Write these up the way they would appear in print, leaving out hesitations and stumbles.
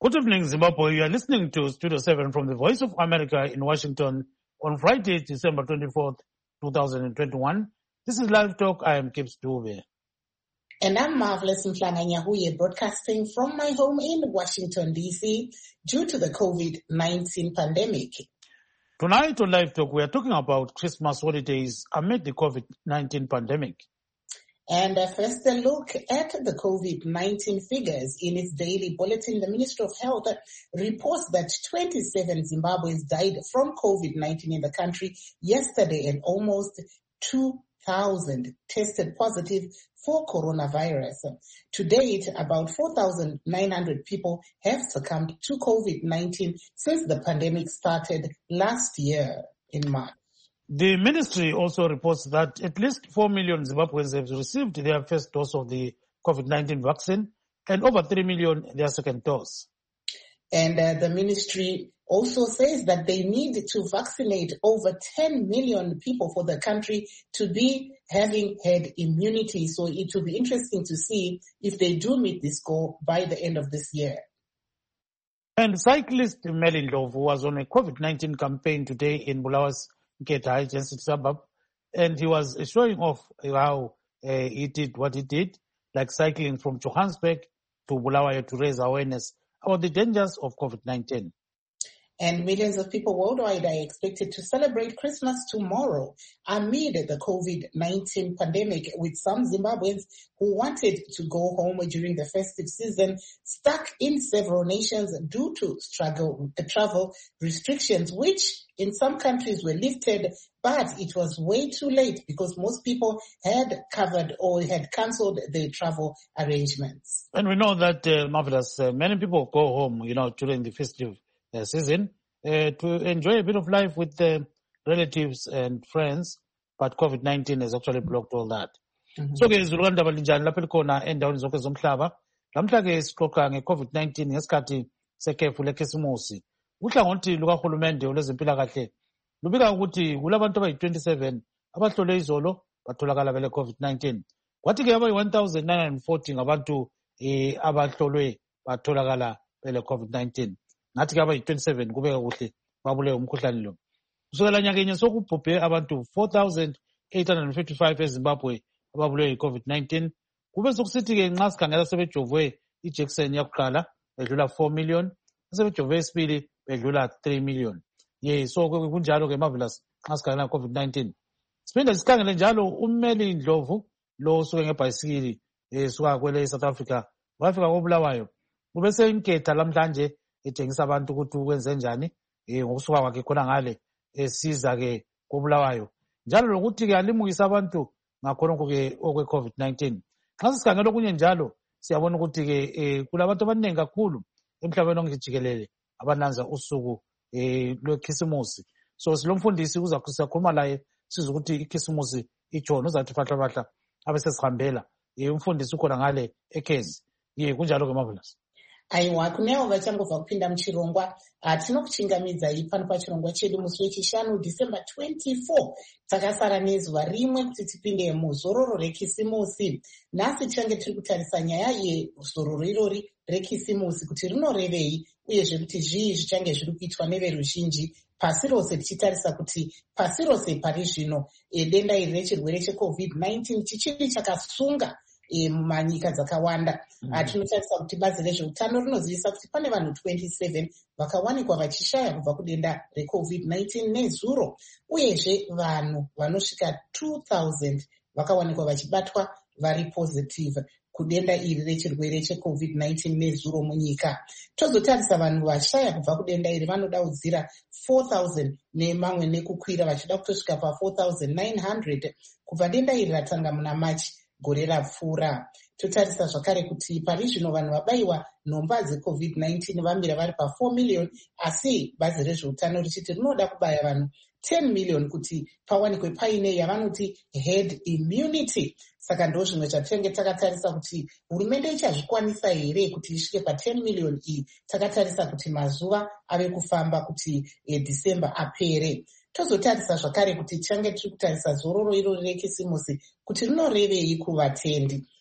Good evening, Zimbabwe. You are listening to Studio 7 from the Voice of America in Washington on Friday, December 24th, 2021. This is Live Talk. I am Kips Dube. And I'm Marvelous Mflanganyahuye, broadcasting from my home in Washington, D.C. due to the COVID-19 pandemic. Tonight on Live Talk, we are talking about Christmas holidays amid the COVID-19 pandemic. And first, a look at the COVID-19 figures. In its daily bulletin, the Ministry of Health reports that 27 Zimbabweans died from COVID-19 in the country yesterday, and almost 2,000 tested positive for coronavirus. To date, about 4,900 people have succumbed to COVID-19 since the pandemic started last year in March. The ministry also reports that at least 4 million Zimbabweans have received their first dose of the COVID-19 vaccine and over 3 million their second dose. And the ministry also says that they need to vaccinate over 10 million people for the country to be having herd immunity. So it will be interesting to see if they do meet this goal by the end of this year. And cyclist Melin Love was on a COVID-19 campaign today in Bulawa's Nketa Adjacent suburb, and he was showing off how he did what he did, like cycling from Johannesburg to Bulawayo to raise awareness about the dangers of COVID-19. And millions of people worldwide are expected to celebrate Christmas tomorrow amid the COVID-19 pandemic, with some Zimbabweans who wanted to go home during the festive season stuck in several nations due to travel restrictions, which in some countries were lifted, but it was way too late because most people had covered or had cancelled their travel arrangements. And we know that, Marvelous, many people go home, during the festive season to enjoy a bit of life with relatives and friends, but COVID-19 has actually blocked all that. So ke izulu kandaba linjani lapha likhona endaweni zonke zomhlaba. Lamhla ke sixoxa nge-COVID-19 ngesikhathi sekhefu lekhisimusi. Uhlangothi lukahulumende olwezempilakahle lubika ukuthi kulabantu abayi-27 abahlolwe izolo batholakala bele COVID-19. Kwathi ke abayi-1,940 ngabantu abahlolwe batholakala bele COVID-19. Ngathi ke abayi-27 kubeka kuhle babule umkhuhlane lo. Kusukela nyakenye sokubhubhe abantu 4,855 eZimbabwe ababulwe yi-COVID-19. Kube sokusithi ke nxa sikhangela sebejovwe ijekiseni yakuqala bedlula 4 million, sebejovwe esibili bedlula 3 million. So kunjalo ke Marvelous nxa sikhangela COVID-19. Siphinde sikhangele njalo uMeli Ndlovu lo usuke ngebhayisikili suka kwele South Africa wafika koBulawayo. Kube seyinketha lamhlanje etshengisa abantu ukuthi ukwenze njani ngokusuka kwakhe khona ngale esiza ke koBulawayo. Njalo lokuthi ke alimukisa abantu ngakhonokho ke okwe COVID-19. Nxa sikhangela okunye njalo siyabona ukuthi ke kulabantu abaningi kakhulu emhlabeni wonke jikelele abananza usuku lwekhisimusi. So silomfundisi uzakhuluma laye sizwe ukuthi ikhisimusi itshona, uzathi fahlafahla abesesihambela. Umfundisi ukhona ngale ekhezi. Kunjalo ke Marvelous. Aiwa, kunewo vachangobva kupinda muchirongwa. Tinokuchingamidzai pano pachirongwa chedu musi wechishanu December 24. Takasara nezuva rimwe kuti tipinde muzororo rekisimusi. Nhasi tichange tiri kutarisa nyaya yezororo irori rekisimusi kuti rinorevei, uyezve kuti zvii zvichange zviri kuitwa neveruzhinji pasi rose, tichitarisa kuti pasi rose pari zvino denda iri rechirwere cheCovid-19 chichiri chakasunga mumanyika dzakawanda. Tinotarisa kuti bazi rezveutano rinozivisa kuti pane vanhu 27 vakawanikwa vachishaya kubva kudenda reCovid-19 nezuro, uyezve vanhu vanosvika 2,000 vakawanikwa vachibatwa vari positive kudenda iri rechirwere cheCovid-19 nezuro munyika. Tozotarisa vanhu vashaya kubva kudenda iri vanodaudzira 4,000 nemamwe nekukwira, vachida kutosvika pa4,900 kubva denda iri ratanga muna Machi gore rapfuura. Totarisa zvakare kuti pari zvino vanhu vabayiwa nhomba dzeCovid-19 vamira vari pa4 million, asi bazi rezveutano richiti rinoda kubaya vanhu 10 million kuti pawanikwe paine yavanoti herd immunity. Saka ndo zvimwe zvatinenge takatarisa kuti hurumende ichazvikwanisa here kuti isvike pa10 million iyi. Takatarisa kuti mazuva ave kufamba kuti December apere. Tozotarisa zvakare kuti tichange tiri kutarisa zororo irori rekisimusi kuti rinorevei kuvatendi.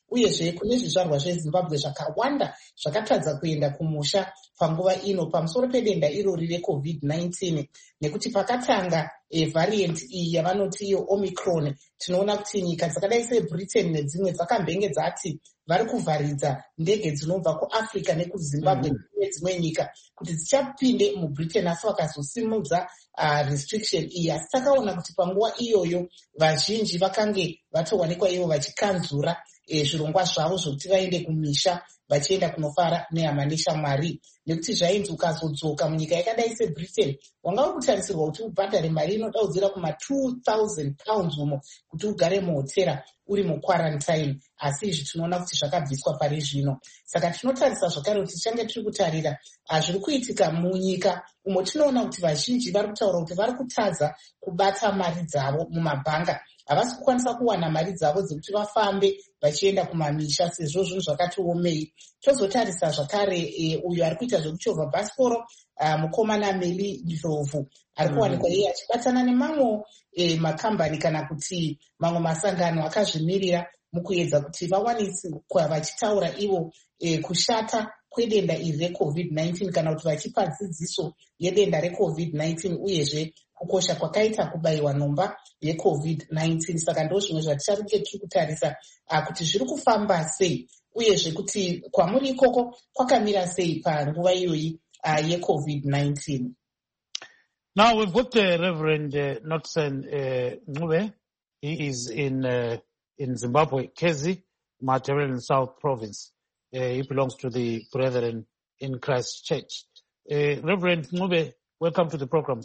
uyezve kune zvizvarwa zvezimbabwe zvakawanda zvakatadza kuenda kumusha panguva ino pamusoro pedenda irori recovid-19 nekuti pakatanga variant iyi yavanoti iyo omicron tinoona kuti nyika dzakadai sebritain nedzimwe dzakambenge dzati vari kuvharidza ndege dzinobva kuafrica nekuzimbabwe nedzimwe nyika kuti dzichapinde mubritain asi vakazosimudza restriction iyi. Asi takaona kuti panguva iyoyo vazhinji vakange vatowanikwa ivo vachikanzura zvirongwa zvavo zvokuti vaende kumisha vachienda kunofara nehama neshamwari nekuti zvainzi ukazodzoka munyika yakadai sebritain wanga uri kutarisirwa kuti ubhadhare mari inodaudzira kuma £2,000 umo kuti ugare muhotera uri muquarantine. Asi izvi tinoona kuti zvakabviswa pari zvino. Saka tinotarisa zvakare kuti tichange tiri kutarira zviri kuitika munyika umo tinoona kuti vazhinji vari kutaura kuti vari kutadza kubata mari dzavo mumabhanga. Havasi kukwanisa kuwana mari dzavo dzekuti vafambe vachienda kumamisha sezvo zvinhu zvakati omei. Tozotarisa zvakare uyo ari kuita zvekuchovha bhasikoro mukomana Meli Ndlovu ari kuwanikwa iye achibatana nemamwe makambani kana kuti mamwe masangano akazvimirira mukuedza kuti vawaniswa vachitaura ivo kushata kwedenda iri recovid-19 kana kuti vachipa dzidziso yedenda recovid-19 uyezve kukosha kwakaita kubayiwa nhomba yecovid-19. Saka ndo zvimwe zvatichange tiri kutarisa kuti zviri kufamba sei uyezve kuti kwamuri ikoko kwakamira sei panguva iyoyi yecovid-19. Now we've got Reverend Notsen Ncube. He is in Zimbabwe, Kezi, Matabeleland South Province. He belongs to the Brethren in Christ Church. Reverend Ncube, welcome to the program.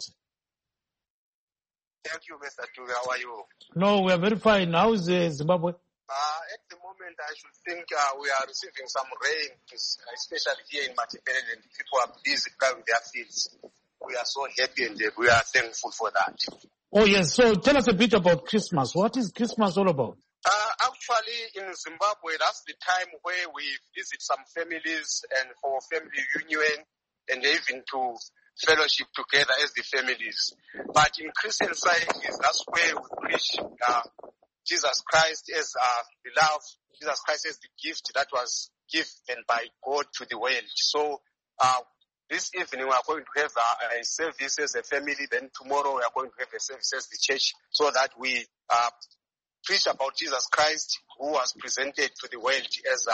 Thank you, Mr. Tuga. How are you? No, we are very fine. How is Zimbabwe? At the moment, I should think we are receiving some rain, especially here in Matabeleland. People are busy plowing their fields. We are so happy and we are thankful for that. Oh, yes. So tell us a bit about Christmas. What is Christmas all about? Actually, in Zimbabwe, that's the time where we visit some families and for family union and even to fellowship together as the families. But in Christian societies, that's where we preach Jesus Christ as the love, Jesus Christ as the gift that was given by God to the world. So this evening we are going to have a service as a family, then tomorrow we are going to have a service as the church so that we preach about Jesus Christ who was presented to the world as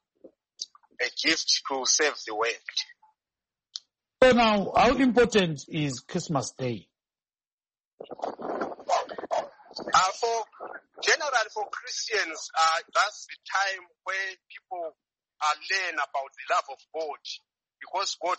a gift to save the world. So now, how important is Christmas Day? For Christians, that's the time where people learn about the love of God, because God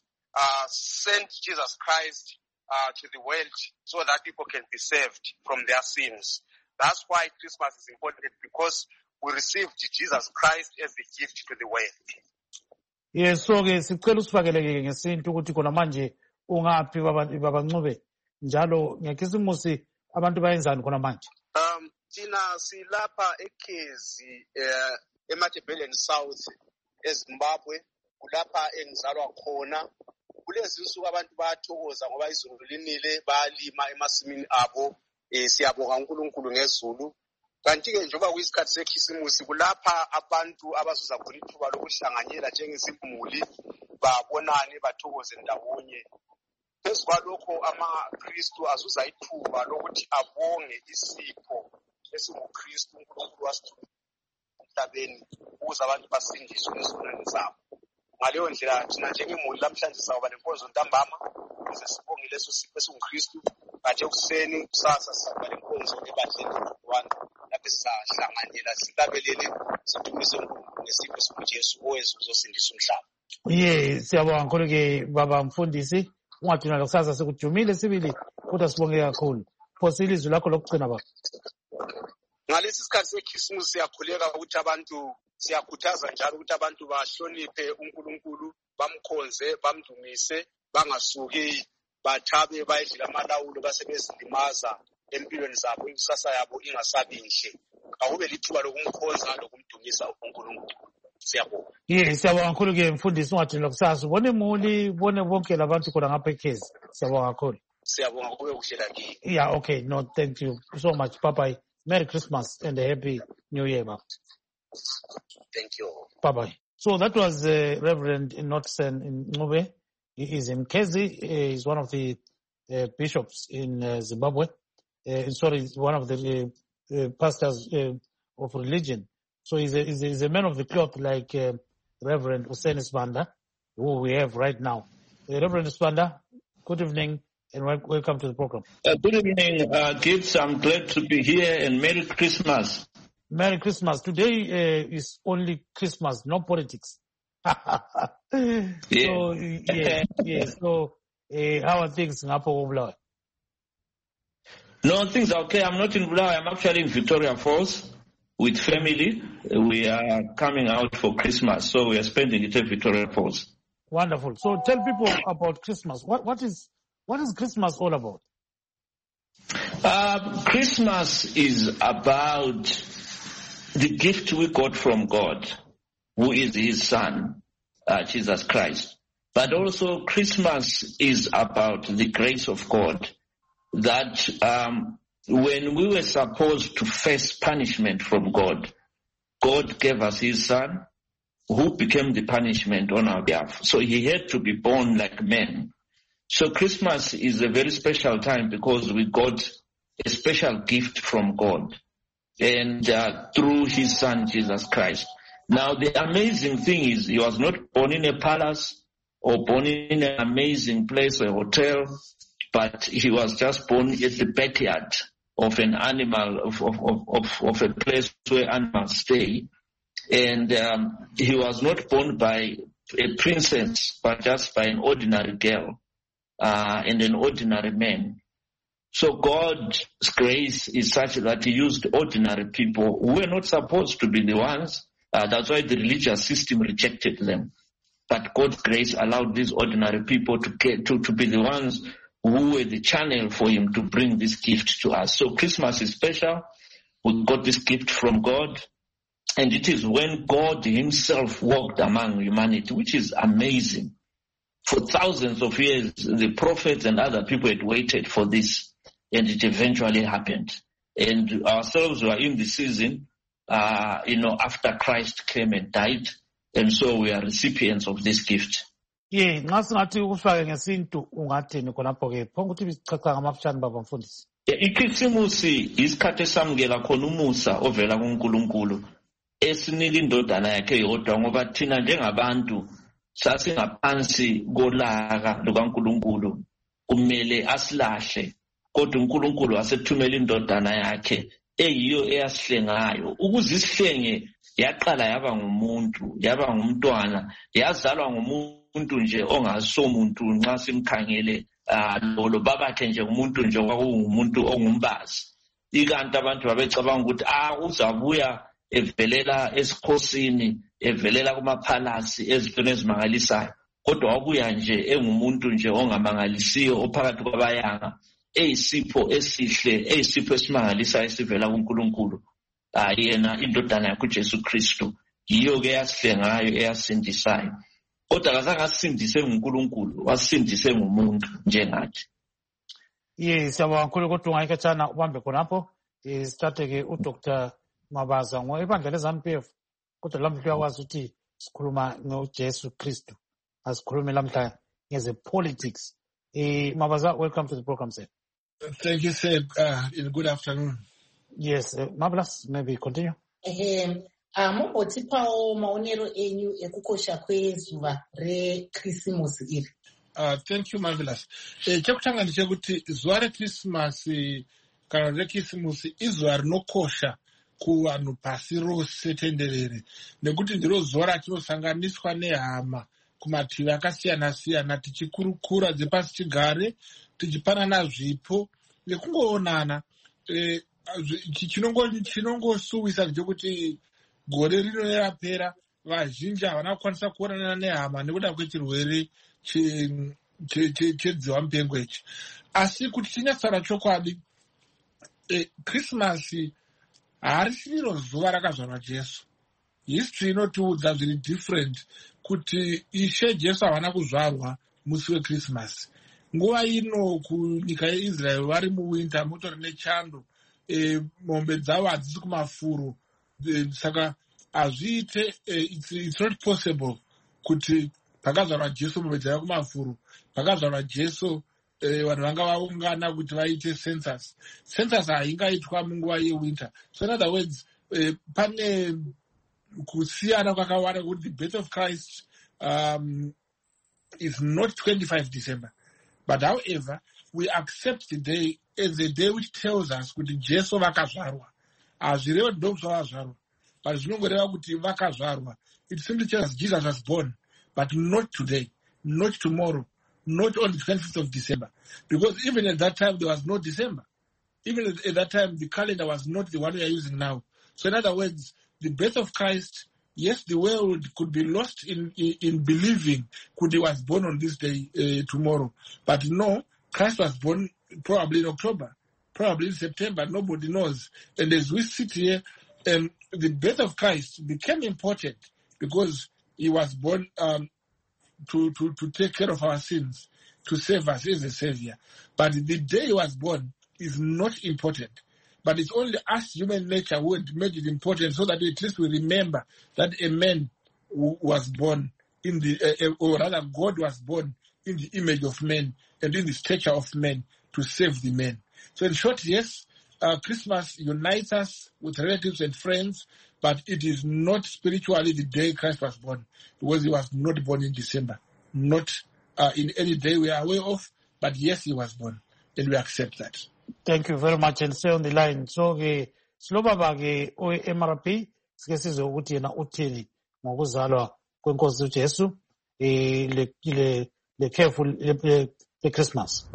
sent Jesus Christ to the world so that people can be saved from their sins. That's why Christmas is important, because we received Jesus Christ as the gift to the world. Yes, so sicela usifakele ngesintu ukuthi khona manje ungaphi baba Ncube njalo ngekhisimusi abantu bayenzani khona manje. Thina silapha eKezi eMatabeleland South eZimbabwe, kulapha engizalwa khona. Kulezi insuku abantu bayathokoza ngoba izulu linile, bayalima emasimini abo. Siyabonga uNkulunkulu ngezulu. Kanti-ke njengoba kuyisikhathi sekhisimusi kulapha abantu abazuza khona ithuba lokuhlanganyela njengezimuli babonane bathokoze ndawonye. Phezu kwalokho amaKristu azuza ithuba lokuthi abonge isipho esinguKristu uNkulunkulu wasithuma emhlabeni ukuze abantu basindiswe ezonweni zabo. Ngaleyo ndlela thina njengemuli namhlanje sawuba lenkonzo ntambama ukuze sibonge leso sipho esinguKristu. Kanti ekuseni kusasa siba lenkonzo ebadleni abantu lapho sizahlanganyela sihlabelele sidumise uNkulunkulu ngesipho sikaJesu owezozosindisa umhlaba. Siyabonga kakhulu-ke baba mfundisi, ungagcina kusasa sikujumile sibili kodwa sibonge kakhulu. Phosile izwi lakho lokugcina baba. Ngalesi sikhathi sekhisimusi siyakhuleka ukuthi abantu, siyakhuthaza njalo ukuthi abantu bahloniphe uNkulunkulu, bamkhonze, bamdumise, bangasuki bathabe bayedlula amalawulo basebezilimaza empilweni zabo, ikusasa yabo ingasabi inhle. Akube lithuba lokumkhonza lokumdumisa uNkulunkulu. Siyabonga. Siyabonga kakhulu-ke mfundisi, ungagcina kusasa ubone imuli, ubone bonke labantu khona ngapha eKezi. Siyabonga kakhulu. Siyabonga kube kuhle lakini. Yeah, okay. No, thank you so much. Bye-bye. Merry Christmas and a Happy New Year, Baba. Thank you. Bye-bye. So that was Reverend Notsen Ncube. He is in Kezi. He's one of the bishops in Zimbabwe. He's one of the pastors of religion. So he's a man of the cloth like Reverend Hussein Sibanda, who we have right now. Reverend Sibanda, good evening and welcome to the program. Good evening, Gibbs. I'm glad to be here and Merry Christmas. Merry Christmas. Today is only Christmas, no politics. Yeah. So, yes. So, how are things in Upper Bulawayo? No, things are okay. I'm not in Bulawayo. I'm actually in Victoria Falls with family. We are coming out for Christmas, so we are spending it at Victoria Falls. Wonderful. So, tell people about Christmas. What is Christmas all about? Christmas is about the gift we got from God, who is His Son, Jesus Christ. But also Christmas is about the grace of God, that when we were supposed to face punishment from God, God gave us His Son, who became the punishment on our behalf. So He had to be born like men. So Christmas is a very special time because we got a special gift from God and through His Son, Jesus Christ. Now, the amazing thing is He was not born in a palace or born in an amazing place, a hotel, but He was just born at the backyard of an animal, of a place where animals stay. And He was not born by a princess, but just by an ordinary girl and an ordinary man. So God's grace is such that He used ordinary people who were not supposed to be the ones. That's why the religious system rejected them. But God's grace allowed these ordinary people to be the ones who were the channel for Him to bring this gift to us. So Christmas is special. We got this gift from God. And it is when God Himself walked among humanity, which is amazing. For thousands of years, the prophets and other people had waited for this. And it eventually happened. And ourselves were in the season, after Christ came and died. And so we are recipients of this gift. Yeah, ngasingathi ufake ngesintu ungathini khonapho ke phonke ukuthi sichacha ngamafutshane baba mfundisi. Ikhisimusi isikhathi esamukela khona umusa ovela kuNkulunkulu esinika indodana yakhe yodwa ngoba thina njengabantu sasingaphansi kolaka lukaNkulunkulu kumele asilahle. Kodwa uNkulunkulu wasethumela indodana yakhe eyiyo eyasihlengayo ukuze isihlenge yaqala yaba ngumuntu, yaba ngumntwana, yazalwa ngumuntu nje ongasomuntu nxa simkhangele lo babakhe nje umuntu nje kwakungumuntu ongumbazi. Ikanti abantu babecabanga ukuthi uzabuya evelela esikhosini, evelela kumaphalasi ezintweni ezimangalisayo. Kodwa wabuya nje engumuntu nje ongamangalisiyo ophakathi kwabayanga. Eyisipho esihle, eyisipho esimangalisayo esivela kuNkulunkulu. Yena indodana yakhe uJesu Kristu yiyo ke yasihlengayo eyasindisayo. Kodwa akazange asindise nguNkulunkulu, wasindise ngumuntu njengathi. Yes, siyabonga kakhulu kodwa ungayikhatshana ubambe khonapho. Sithathe ke uDr. Mabaza ibandla leZANU-PF. Kodwa lamhla uyakwazi ukuthi sikhuluma ngoJesu Kristu. Asikhulume lamhla ngeze politics. Mabaza, welcome to the program, sir. Thank you, sir. Good afternoon. Yes, marvelous. Maybe continue. Mumbotipawo maonero enyu ekukosha kwezuva reKrisimusi iri. Thank you, marvelous. Chekutanga ndechekuti zuva reKrisimasi kana reKrisimusi izuva rinokosha kuvanhu pasi rose tenderere, nekuti ndiro zuva ratinosanganiswa nehama kumativi akasiyana siyana, tichikurukura dzepasi chigare, tichipanana zvipo nekungoonana. Chinongosuwisa ndechekuti gore rino rapera vazhinji havana kukwanisa kuonana nehama nekuda kwechirwere chedzihwamupengo ichi. Asi kuti tinyatsara chokwadi, Krismasi harisiro zuva rakazvarwa Jesu. History inotiudza zviri different kuti Ishe Jesu havana kuzvarwa musi weKrismasi. Nguva ino kunyika yeIsrael vari muwinter, mutori nechando, mombe dzavo hadzisi kumafuro. Saka hazviite it's not possible kuti pakazvarwa Jesu mubvedzera kumafuro, pakazvarwa Jesu vanhu vanga vaungana kuti vaite census haingaitwa munguva yewinter. So in other words, pane kusiyana kwakawanda kuti the birth of Christ is not 25 December. But however, we accept the day as a day which tells us kuti Jesu vakazvarwa. Hazvireva kuti ndokuzvavazvarwa, but zvinongoreva kuti vakazvarwa. It simply tells us Jesus was born, but not today, not tomorrow, not on the 25th of December. Because even at that time, there was no December. Even at that time, the calendar was not the one we are using now. So in other words, the birth of Christ, yes, the world could be lost in believing that he was born on this day tomorrow. But no, Christ was born probably in October, probably in September, nobody knows. And as we sit here, the birth of Christ became important because he was born to take care of our sins, to save us as a savior. But the day he was born is not important. But it's only us, human nature, who made it important so that at least we remember that a man was born in the, or rather God was born in the image of man and in the stature of man to save the man. So in short, yes, Christmas unites us with relatives and friends, but it is not spiritually the day Christ was born, because he was not born in December, not in any day we are aware of, but yes, he was born, and we accept that. Thank you very much, and stay on the line. So Slobaba MRP sike sizwe ukuthi yena uthini ngokuzalwa kwenkosi uJesu le careful le Christmas.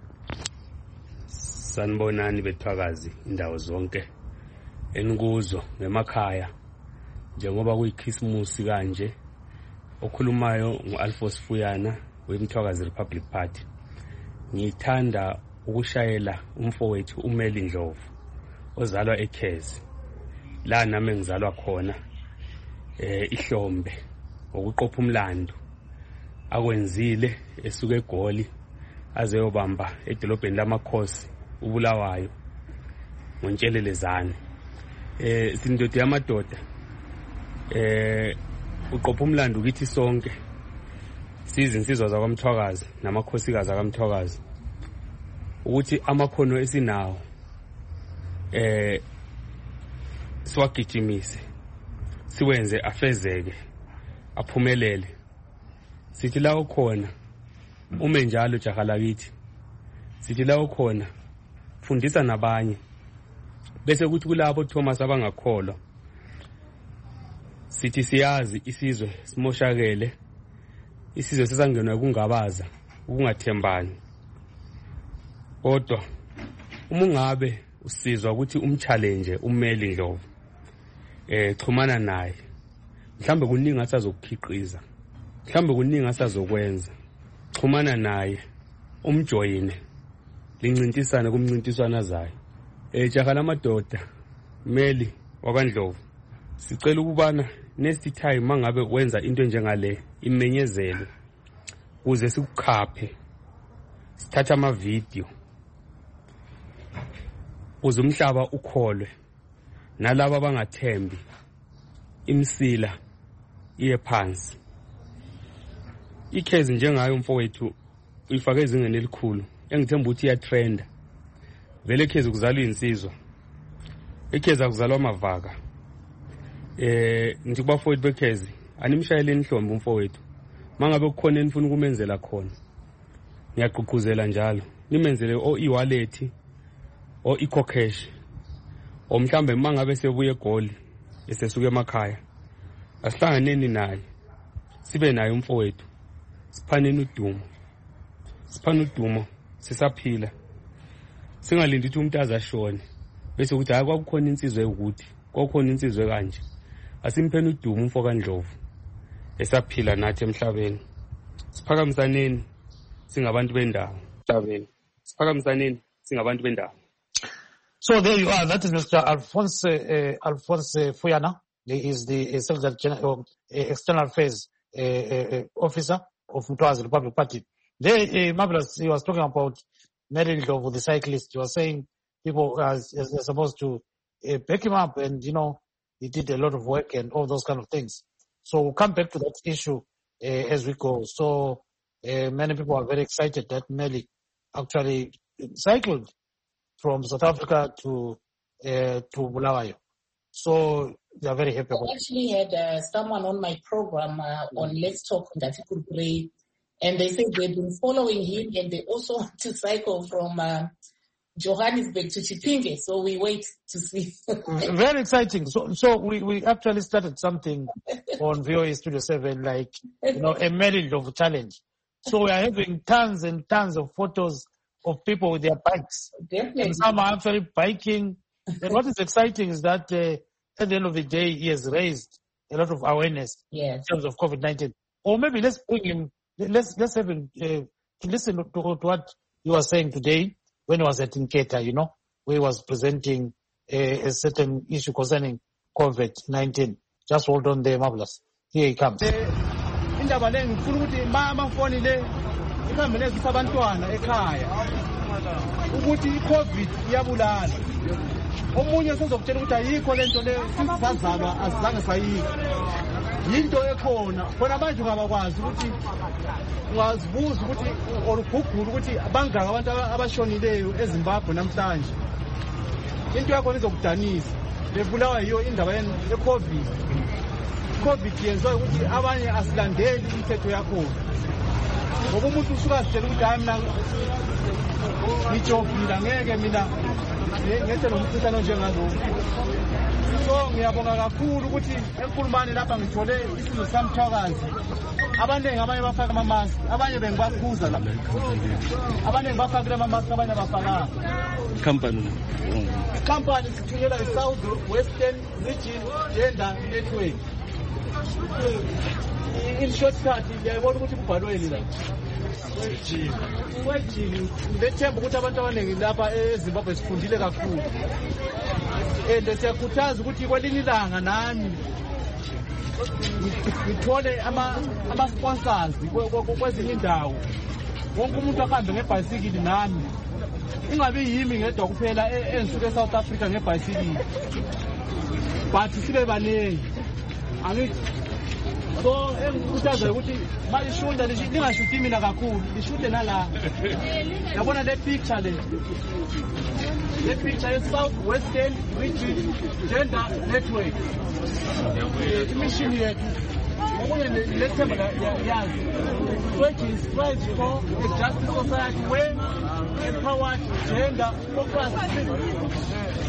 Sanibonani bethwakazi indawo zonke enikuzo ngemakhaya njengoba kuyiChristmas kanje. Okhulumayo nguAlphonse Fuyana weMthwakazi Republic Party. Ngithanda ukushayela umfowethu uMeli Ndlovu ozalwa eKhezi la nami ngizalwa khona iHlombe ngokuqopha umlando akwenzile esuka eGoli azeyobamba edolobheni lamakhosi uBulawayo ngoNtshelelezane. Sindoda yamadoda uqopha umlando kithi sonke sizinsizwa zakwaMthwakazi namakhosikazi akaMthwakazi ukuthi amakhono esinawo siwagijimise siwenze afezeke aphumelele. Sithi la ukhona ume njalo jaha lakithi, sithi la ukhona fundisa nabanye, bese kuthi kulabo Thomas abangakholwa sithi siyazi isizwe simoshakele, isizwe sisangenwa kungabaza ukungathembani. Kodwa umungabe usizwa ukuthi umchallenge uMeli Ndlovu xhumana naye, mhlambe kuningi asazokukhiqiza, mhlambe kuningi asazokwenza. Xhumana naye umjoyine lincintisane kumncintiswana zayo. Jaha lamadoda Meli wakwaNdlovu, sicela ukubana next time mangabe wenza into njengale imenyezelo kuze sikukhaphe, sithatha ama video uze umhlaba ukholwe nalabo abangathembi imsila iye phansi. IKhezi njengayo umfowethu uyifake ezingeni elikhulu engithemba ukuthi iya trend. Vele eKhezi kuzalwa insizwa, eKhezi akuzalwa amavaka. Ngithi kubafowethu beKhezi animshayele inhlombe umfowethu, mangabe kukhona enifuna ukumenzela khona ngiyaqhuquzela njalo nimenzele o e-wallet o eCocash, o mhlambe mangabe sebuye eGoli esesuka emakhaya asihlanganeni naye sibe naye umfowethu, siphaneni udumo sisaphila, singalindi ukuthi umuntu azashone bese ukuthi hayi kwakukhona insizwe ukuthi kwakukhona insizwe kanje. Asimpheni udumo umfo kaNdlovu esaphila nathi emhlabeni. Siphakamisaneni singabantu bendawo emhlabeni, siphakamisaneni singabantu bendawo. So there you are. That is Mr. Alphonse Fuyana. He is the Secretary General, External Affairs Officer of Mthwakazi Republic Party. There, Marvelous, he was talking about Meli Ndlovu, the cyclist. He was saying people are supposed to back him up and, he did a lot of work and all those kind of things. So we'll come back to that issue as we go. So many people are very excited that Melly actually cycled from South Africa to Bulawayo. So they are very happy. I actually had someone on my program on Let's Talk Ngati Kurukure, and they said they've been following him and they also want to cycle from Johannesburg to Chipinge. So we wait to see. Very exciting. So we actually started something on VOA Studio 7, like, a marriage of challenge. So we are having tons and tons of photos of people with their bikes. Definitely. And some are actually biking. And what is exciting is that at the end of the day, he has raised a lot of awareness in terms of COVID-19. Or maybe let's bring him, let's have him to listen to what he was saying today when he was at Nketa, where he was presenting a certain issue concerning COVID-19. Just hold on there, Marvelous. Here he comes. Indaba le ngifuna ukuthi mama mfoni le ikhambe nezisa abantwana ekhaya ukuthi iCovid iyabulala. Omunye sezokutshela ukuthi ayikho lento le sisazalwa azange sayikho. Yinto ekhona. Khona manje ungabakwazi ukuthi ungazibuza ukuthi olugugula ukuthi bangaka abantu abashonileyo eZimbabwe namhlanje. Into yakho izokudanisa. Lebulawa yiyo indaba yeCovid. COVID yenziwa ukuthi abanye asilandeli imithetho yakhona. Ngoba umuntu usuka asitshela ukuthi hayi mina ngijovile ngeke mina ngethe nomkhuhlane onjengalo. So ngiyabonga kakhulu ukuthi enkulumane lapha ngithole isizwe samthwakazi. Abaningi abanye bafaka ama-mask, abanye bengibakhuza lapha. Abaningi bafakile ama-mask, abanye abafakanga. Company sithunyelwa i-South Western Region Gender Network. In short cut, ngiyabona ukuthi kubhalweni la. Wejini lethemba ukuthi abantu abaningi lapha eZimbabwe sifundile kakhulu. And siyakhuthaza ukuthi kwelinye ilanga nami ngithole ama-sponsors kwezinye indawo. Wonke umuntu ahambe ngebhayisikili nami. Ingabi yimi ngedwa kuphela engisuke eSouth Africa ngebhayisikili. But sibe baningi. So engikuthazela ukuthi malishunda lingashuthi mina kakhulu lishute nala. Yabona le picture le. Le picture is South Western Region Gender Network. Mission yethu okunye lethemba yazi which strives for a just society where empowered gender focused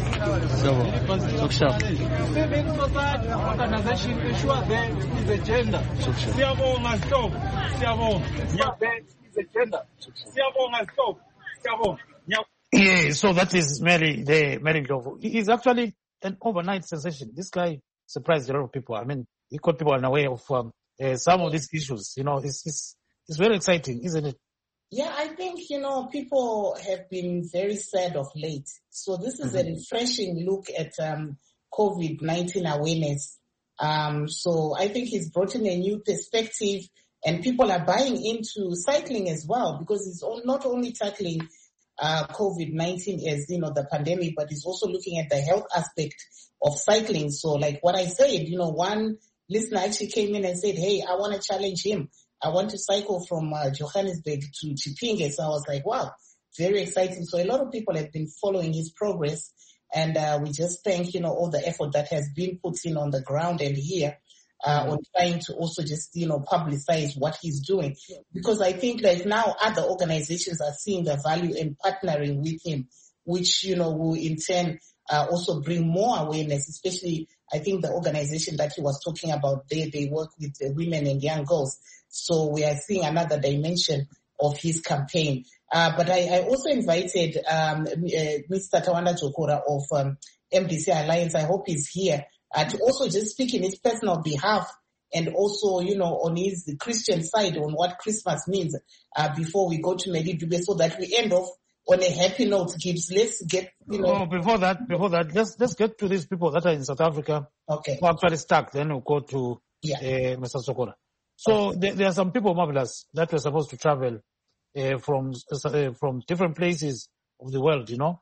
civic society organization ensure there is a gender. Siyabonga stop. Siyabonga. There is a gender. Siyabonga stop. Siyabonga. Yeah, so that is Mary Ndlovu. He is actually an overnight sensation. This guy surprised a lot of people. I mean, he caught people unaware of some of these issues. It's very exciting, isn't it? Yeah, I think, people have been very sad of late. So this is a refreshing look at COVID-19 awareness. So I think he's brought in a new perspective and people are buying into cycling as well because it's not only tackling COVID-19 as, the pandemic, but he's also looking at the health aspect of cycling. So like what I said, one listener actually came in and said, hey, I want to challenge him. I want to cycle from Johannesburg to Chipinge. So I was like, wow, very exciting. So a lot of people have been following his progress and we just thank, all the effort that has been put in on the ground and here on trying to also just, publicize what he's doing. Because I think like now other organizations are seeing the value in partnering with him, which, will in turn also bring more awareness, especially I think the organization that he was talking about there, they work with women and young girls. So we are seeing another dimension of his campaign. But I also invited Mr. Tawanda Jokora of MDC Alliance. I hope he's here to also just speak in his personal behalf and also, on his Christian side on what Christmas means before we go to Melly Dube so that we end off on a happy note, Gibbs. Let's get, before that, let's get to these people that are in South Africa. Okay. Who are actually stuck. Then we'll go to Mr. Sokora. So there are some people, Marvelous, that were supposed to travel from different places of the world,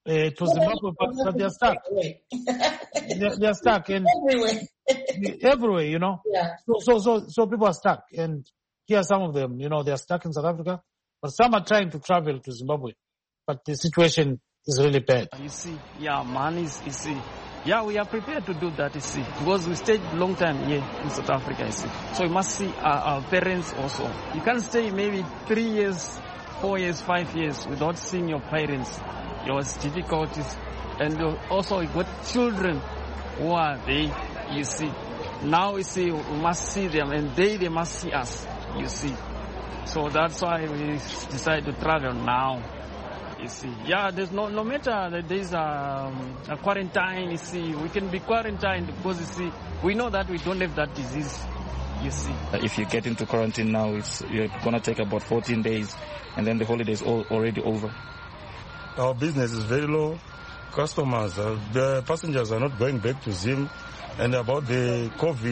to Zimbabwe, but they're stuck. They're stuck and everywhere, you know. Yeah. So people are stuck, and here are some of them. You know, they're stuck in South Africa, but some are trying to travel to Zimbabwe, but the situation is really bad. You see, yeah, man, you see. Yeah, we are prepared to do that, you see, because we stayed a long time here in South Africa, you see. So we must see our parents also. You can't stay maybe 3 years, 4 years, 5 years without seeing your parents. It was difficulties. And also we got children who are there, you see. Now we see, we must see them, and they must see us, you see. So that's why we decided to travel now. You see, yeah, there's no matter that there's a quarantine, you see, we can be quarantined because, you see, we know that we don't have that disease, you see. If you get into quarantine now, you're going to take about 14 days, and then the holiday is already over. Our business is very low. Customers, the passengers are not going back to Zim. And about the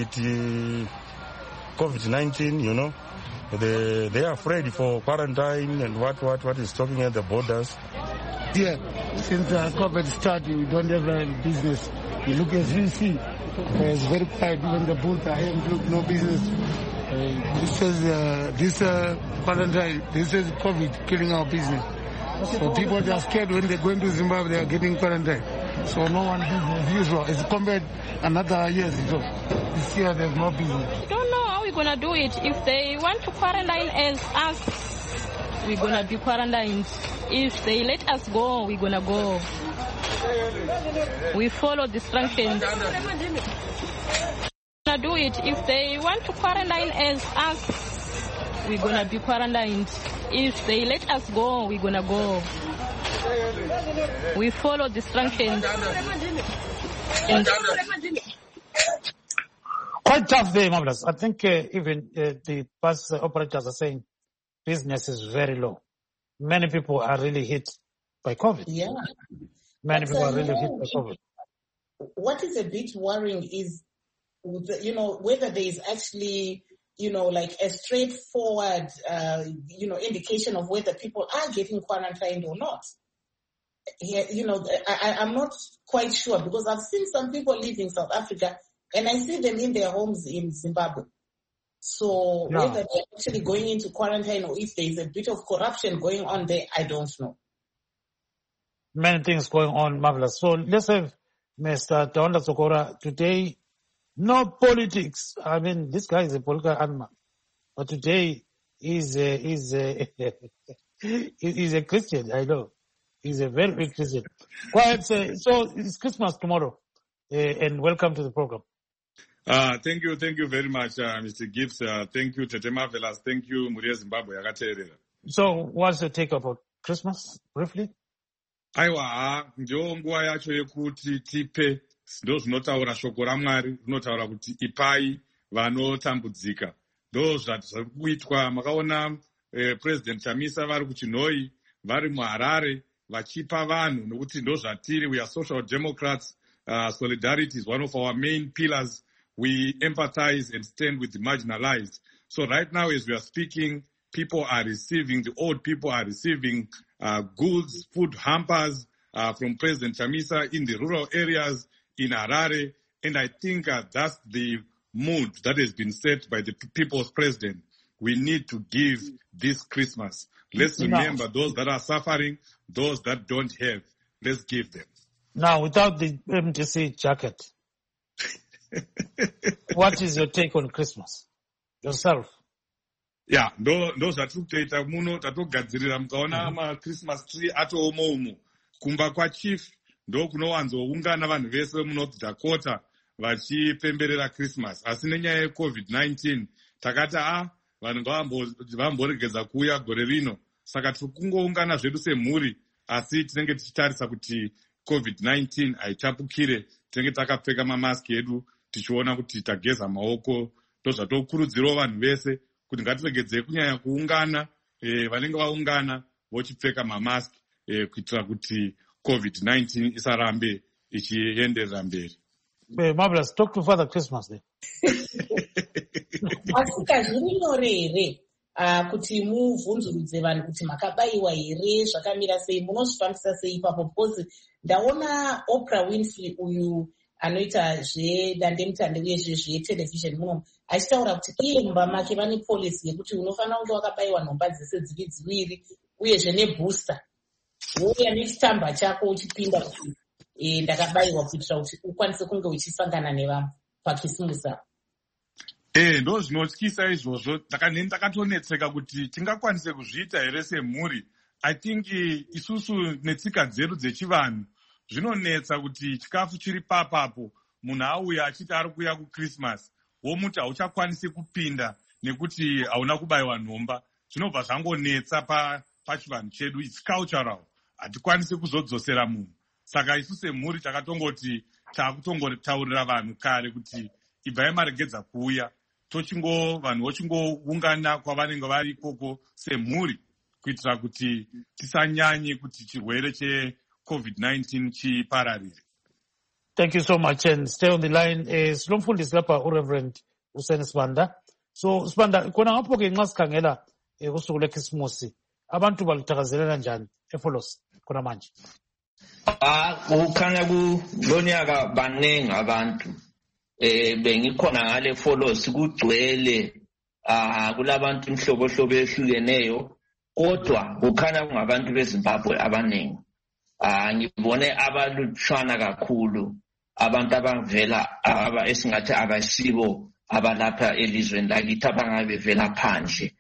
COVID-19, you know, they are afraid for quarantine and what is talking at the borders. Yeah, since COVID started, we don't have a business. You look at VC, it's very quiet. Even the booth, I have no business. This quarantine, this is COVID killing our business. So people are scared when they're going to Zimbabwe, they are getting quarantine. So no one business as usual. It's compared another years ago. This year there's no business. Don't know how we're gonna do it. If they want to quarantine as us, we're gonna be quarantined. If they let us go, we're gonna go. We follow the instructions. We're gonna do it. If they want to quarantine as us, we're gonna be quarantined. If they let us go, we're gonna go. We follow the instructions. Quite tough day, Marvelous. I think even the bus operators are saying business is very low. Many people are really hit by COVID. Yeah. Many people are really hit by COVID. What is a bit worrying is, you know, whether there is actually, you know, like a straightforward, you know, indication of whether people are getting quarantined or not. Yeah, you know, I'm not quite sure because I've seen some people leaving South Africa and I see them in their homes in Zimbabwe. So whether they're actually going into quarantine or if there is a bit of corruption going on there, I don't know. Many things going on, Marvelous. So let's have Mr. Tawanda Sokora today. No politics. I mean, this guy is a political animal. But today he's a Christian, I know. He's a very big Christian. Quiet. So it's Christmas tomorrow. And welcome to the program. Thank you very much, Mr. Gibbs. Thank you, Tete Marvelous. Thank you, Muria Zimbabwe. So what's your take about Christmas, briefly? Aiwa, ndio nguva yacho yekuti tipe ndo zvinotaura shoko raMwari rinotaura kuti ipai vanotambudzika. Ndo zviri kuitwa. Makaona President Chamisa vari kuChinhoi, vari muHarare vachipa vanhu nokuti ndo zvatiri. We are social democrats. Solidarity is one of our main pillars. We empathize and stand with the marginalized. So right now as we are speaking, people are receiving, the old people are receiving goods, food hampers from President Chamisa in the rural areas in Harare. And I think that's the mood that has been set by the people's president. We need to give this Christmas. Let's remember those that are suffering, those that don't have. Let's give them. Now, without the MTC jacket, what is your take on Christmas? Yourself? Yeah, ndo zvatiri kutoita muno tatogadzirira mukaona maChristmas tree atoomo umo. Kumba kwaChief ndo kunowanzoungana vanhu vese vemuNorth Dakota vachipemberera Christmas. Asi nenyaya yeCovid-19 takati vanhu vamboregedza kuuya gore rino. Saka tiri kungoungana zvedu semhuri, asi tinenge tichitarisa kuti COVID-19 haichapukire. Tinenge takapfeka mamaski edu tichiona kuti tageza maoko. Ndozvatokurudzirawo vanhu vese kuti ngatiregedzei kunyanya kuungana, vanenge vaungana vochipfeka mamaski kuitira kuti COVID-19 isarambe ichienderera mberi. Marvelous, talk to Father Christmas then. Asika zviri nyore here kuti muvhunzurudze vanhu kuti makabayiwa here, zvakamira sei, munozvifambisa sei ipapo? Because ndaona Oprah Winfrey uyu anoita zvedandemutande uyezve zvetelevhizheni muno achitaura kuti iye mumba make vane polisi yekuti unofanira kunge wakabayiwa nhomba dzese dziwiri uyezve nebooster, wouya nechitamba chako uchipinda kuti ndakabayiwa, kuitira kuti ukwanise kunge uchisangana nevamwe pakisimusi apo. Ndo zvinotyisa izvozvo. Ndakatonetseka kuti tingakwanise kuzviita here semhuri. I think isusu netsika dzedu dzechivanhu zvinonetsa kuti chikafu chiri papapo munhu auya achiti ari kuuya kuChristmas womuti hauchakwanisi kupinda nekuti hauna kubayiwa nhomba. Zvinobva zvangonetsa pachivanhu chedu. It's cultural. Hatikwanisi kuzodzosera munhu. Saka isu semhuri takatongoti takutongotaurira vanhu kare kuti ibvai maregedza kuuya, vanhu vochingoungana kwavanenge vari ikoko semhuri, kuitira kuti tisanyanye kuti chirwere cheCovid-19 chipararire. Thank you so much, and stay on the line. Silomfundisi lapha uReverend Hussein Sibanda. So Sibanda, khona ngapho ke nxa sikhangela usuku lweKhisimusi, abantu baluthakazelela njani eFolosi khona manje? Kukhanya kulonyaka baningi abantu. Bengikhona ngale Folosi kugcwele kulabantu imhlobohlobo ehlukeneyo, kodwa kukhanya kungabantu beZimbabwe abaningi. Ngibone abalutshwana kakhulu, abantu abavela esingathi abasibo abalapha elizweni lakithi abangabe vela phandle.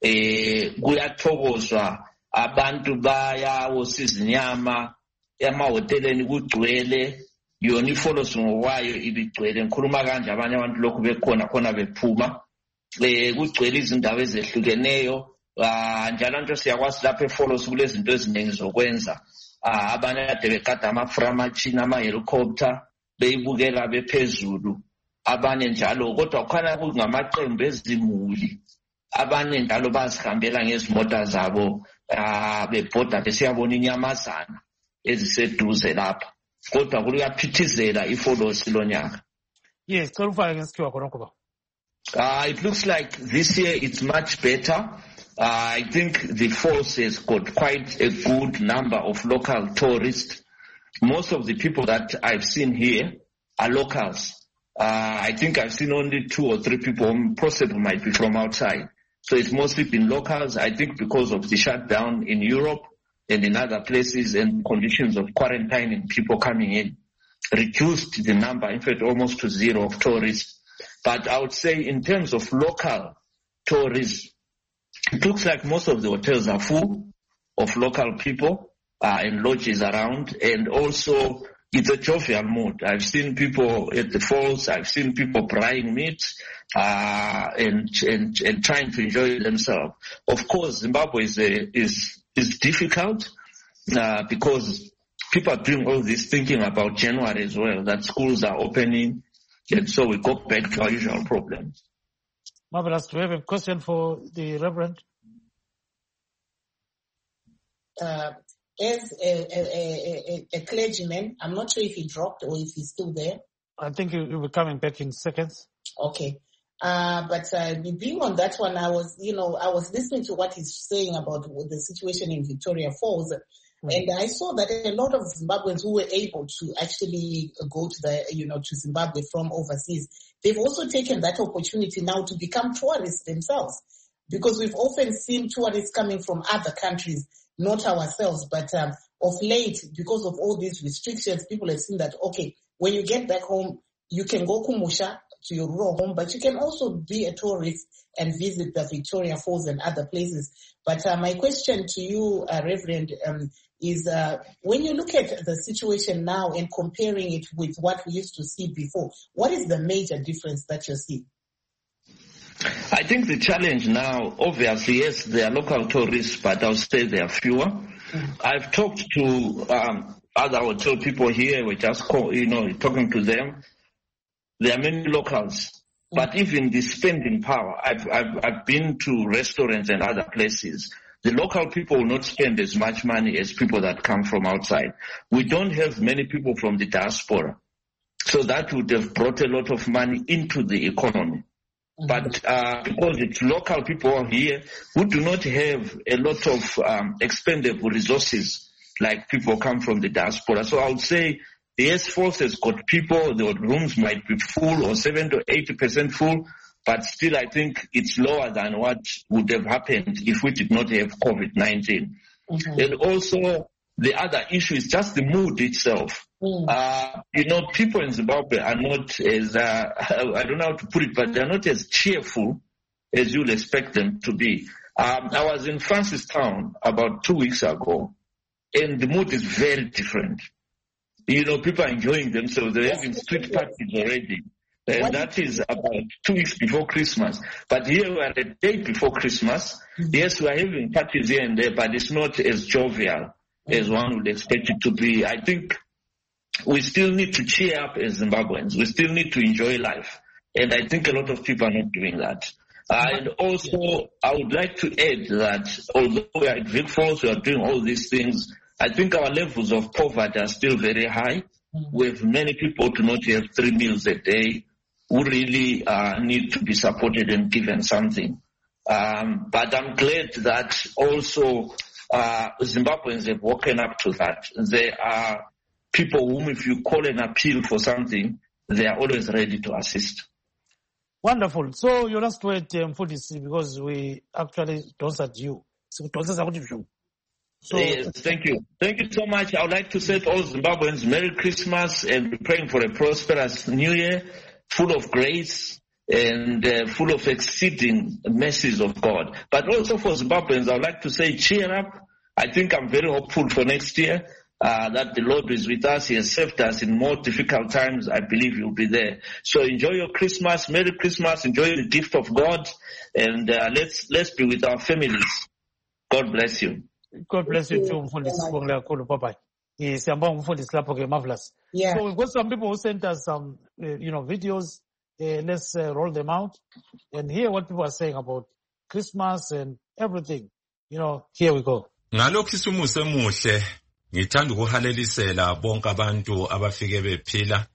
Kuyathokozwa, abantu bayawosiza inyama, emahoteleni kugcwele, yona iFolosi ngokwayo ibigcwele. Ngikhuluma kanje abanye abantu lokhu bekhona khona bephuma, kugcwele izindawo ezehlukeneyo. Njalo nje siyakwazi lapha eFolosi kulezinto eziningi zokwenza. Abanye kade bekade amaframachine, ama-helicopter, beyibukela bephezulu. Abanye njalo, kodwa kukhanya kungamaqembu ezimuli. Abanye njalo bazihambela ngezimota zabo, bebhoda besiyabona inyamazana eziseduze lapha. Kodwa kuyaphithizela iFolosi lonyaka. Yes, it looks like this year it's much better. I think the force has got quite a good number of local tourists. Most of the people that I've seen here are locals. I think I've seen only 2 or 3 people who possibly might be from outside. So it's mostly been locals. I think because of the shutdown in Europe and in other places and conditions of quarantining people coming in, reduced the number, in fact, almost to 0 of tourists. But I would say in terms of local tourists, it looks like most of the hotels are full of local people and lodges around, and also it's a jovial mood. I've seen people at the falls, I've seen people frying meat and trying to enjoy themselves. Of course, Zimbabwe is difficult because people are doing all this thinking about January as well, that schools are opening, and so we go back to our usual problems. Marvelous. Do we have a question for the Reverend? As a clergyman, I'm not sure if he dropped or if he's still there. I think he'll be coming back in seconds. Okay. But being on that one, I was listening to what he's saying about the situation in Victoria Falls. And I saw that a lot of Zimbabweans who were able to actually go to to Zimbabwe from overseas, they've also taken that opportunity now to become tourists themselves. Because we've often seen tourists coming from other countries, not ourselves, but of late, because of all these restrictions, people have seen that, okay, when you get back home, you can go Kumusha to your rural home, but you can also be a tourist and visit the Victoria Falls and other places. But my question to you, Reverend, is when you look at the situation now and comparing it with what we used to see before, what is the major difference that you see? I think the challenge now, obviously, yes, there are local tourists, but I'll say there are fewer. I've talked to other hotel people here. We just talking to them. There are many locals, but even the spending power. I've been to restaurants and other places. The local people will not spend as much money as people that come from outside. We don't have many people from the diaspora, so that would have brought a lot of money into the economy. But because it's local people here who do not have a lot of expendable resources like people come from the diaspora. So I would say the S-Force has got people, the rooms might be full or 70 to 80% full, but still I think it's lower than what would have happened if we did not have COVID-19. And also the other issue is just the mood itself. People in Zimbabwe are not as, I don't know how to put it, but they're not as cheerful as you'll expect them to be. I was in Francistown about 2 weeks ago, and the mood is very different. People are enjoying themselves. They're having street parties already. And that is about 2 weeks before Christmas. But here we are a day before Christmas. Yes, we are having parties here and there, but it's not as jovial as one would expect it to be. I think we still need to cheer up as Zimbabweans. We still need to enjoy life. And I think a lot of people are not doing that. And also, I would like to add that although we are at Vic Falls, we are doing all these things, I think our levels of poverty are still very high. We have many people do not have 3 meals a day who really need to be supported and given something. But I'm glad that also Zimbabweans have woken up to that. There are people whom if you call and appeal for something, they are always ready to assist. Wonderful. So your last word, Mfundisi, because we actually don't at you. So, yes, thank you. Thank you so much. I would like to say to all Zimbabweans, Merry Christmas and praying for a prosperous New Year, full of grace and full of exceeding mercies of God. But also for Zimbabweans, I would like to say cheer up. I think I'm very hopeful for next year that the Lord is with us. He has saved us in more difficult times. I believe He'll be there. So enjoy your Christmas. Merry Christmas. Enjoy the gift of God. And let's be with our families. God bless you. God bless you too, Mfundisi. Bye-bye. Marvelous. Yeah. So we've got some people who sent us some, videos. Let's roll them out and hear what people are saying about Christmas and everything. Here we go. Ngalokhu isumuso emuhle ngithanda ukuhalelisela bonke abantu abafike bephila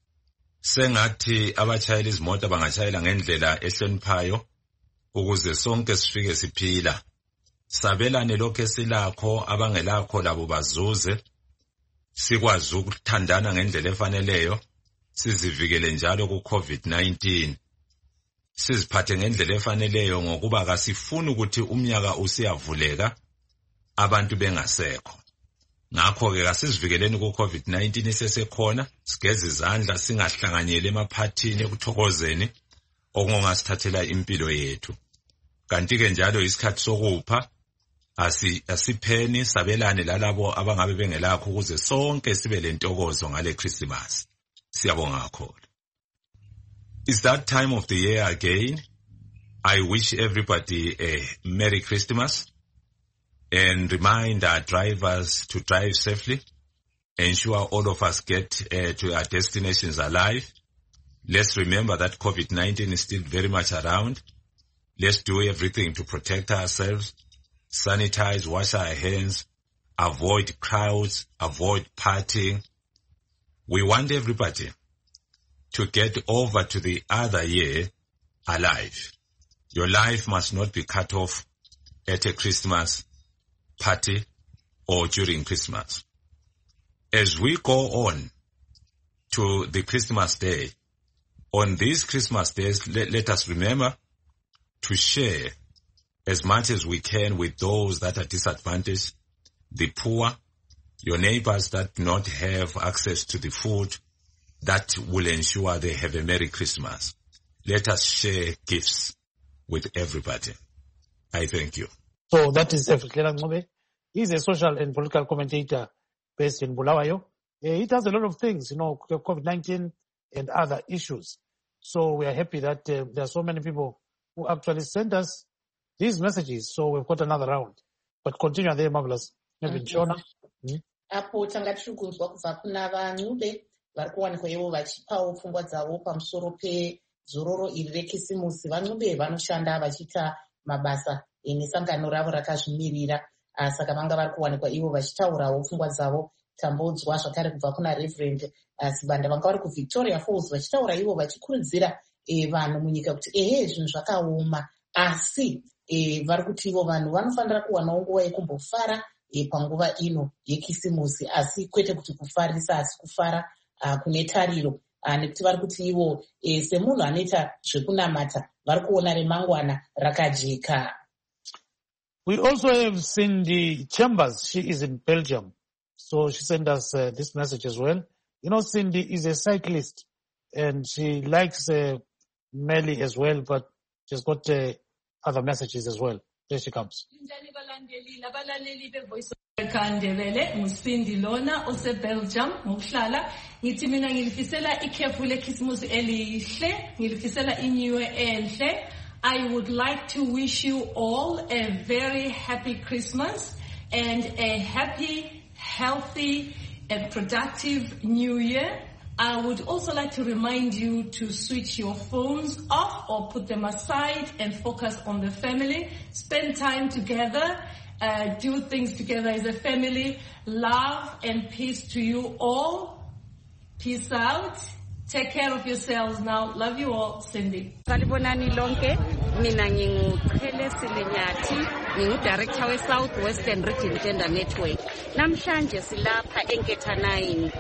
sengathi abachayela izimota bangachayela ngendlela ehloniphayo ukuze sonke sifike siphila. Sabelane lokho esilakho abangelakho labo bazuze sikwazi ukuthandana ngendlela efaneleyo sizivikele njalo ku-COVID-19 siziphathe ngendlela efaneleyo ngokuba kasifuni ukuthi umnyaka usiyavuleka abantu bengasekho ngakho ke kasizivikeleni ku-COVID-19 isesekhona sigeze izandla singahlanganyeli emaphathini ekuthokozeni okungasithathela impilo yethu kanti ke njalo isikhathi sokupha asipheni sabelane lalabo abangabe bengelakho ukuze sonke sibe lentokozo ngale Christmas. Siyabonga kakhulu. It's that time of the year again. I wish everybody a Merry Christmas and remind our drivers to drive safely. Ensure all of us get to our destinations alive. Let's remember that COVID-19 is still very much around. Let's do everything to protect ourselves. Sanitize, wash our hands, avoid crowds, avoid partying. We want everybody to get over to the other year alive. Your life must not be cut off at a Christmas party or during Christmas. As we go on to the Christmas day, on these Christmas days, let us remember to share as much as we can with those that are disadvantaged, the poor, your neighbors that do not have access to the food that will ensure they have a Merry Christmas. Let us share gifts with everybody. I thank you. So that is Efrikela Ncube. He's a social and political commentator based in Bulawayo. He does a lot of things, COVID-19 and other issues. So we are happy that there are so many people who actually send us these messages. So we've got another round. But continue there, Marvelous. Apo tanga tiri kunzwa kubva kuna vaNcube vari kuwanikwa ivo vachipawo pfungwa dzavo pamusoro pezororo iri rekisimusi. VaNcube vanoshanda vachiita mabasa nesangano ravo rakazvimirira, saka vanga vari kuwanikwa ivo vachitaurawo pfungwa dzavo. Tambodzwa zvakare kubva kuna Reverend Sibanda vanga vari kuVictoria Falls vachitaura ivo vachikurudzira vanhu munyika kuti zvinhu zvakaoma, asi vari kuti ivo vanhu vanofanira kuwanawo nguva yekumbofara panguva ino yekisimusi, asi kwete kuti kufarisa, asi kufara kune tariro, nekuti vari kuti ivo semunhu anoita zvekunamata vari kuona remangwana rakajeka. We also have Cindy Chambers. She is in Belgium. So she sent us this message as well. You know, Cindy is a cyclist and she likes Melly as well, but she's got other messages as well. There she comes. Kandebele nguSindi lona ose Belgium ngokuhlala ngithi mina ngilifisela ikhefu leChristmas elihle ngilifisela iNew Year enhle. I would like to wish you all a very happy Christmas and a happy, healthy and productive New Year. I would also like to remind you to switch your phones off or put them aside and focus on the family. Spend time together. Do things together as a family. Love and peace to you all. Peace out. Take care of yourselves now. Love you all. Cindy. Salibonani lonke. Mina nginguqhele Silenyathi, ngingu-director we-South Western Region Gender Network. Namhlanje silapha eNketha 9.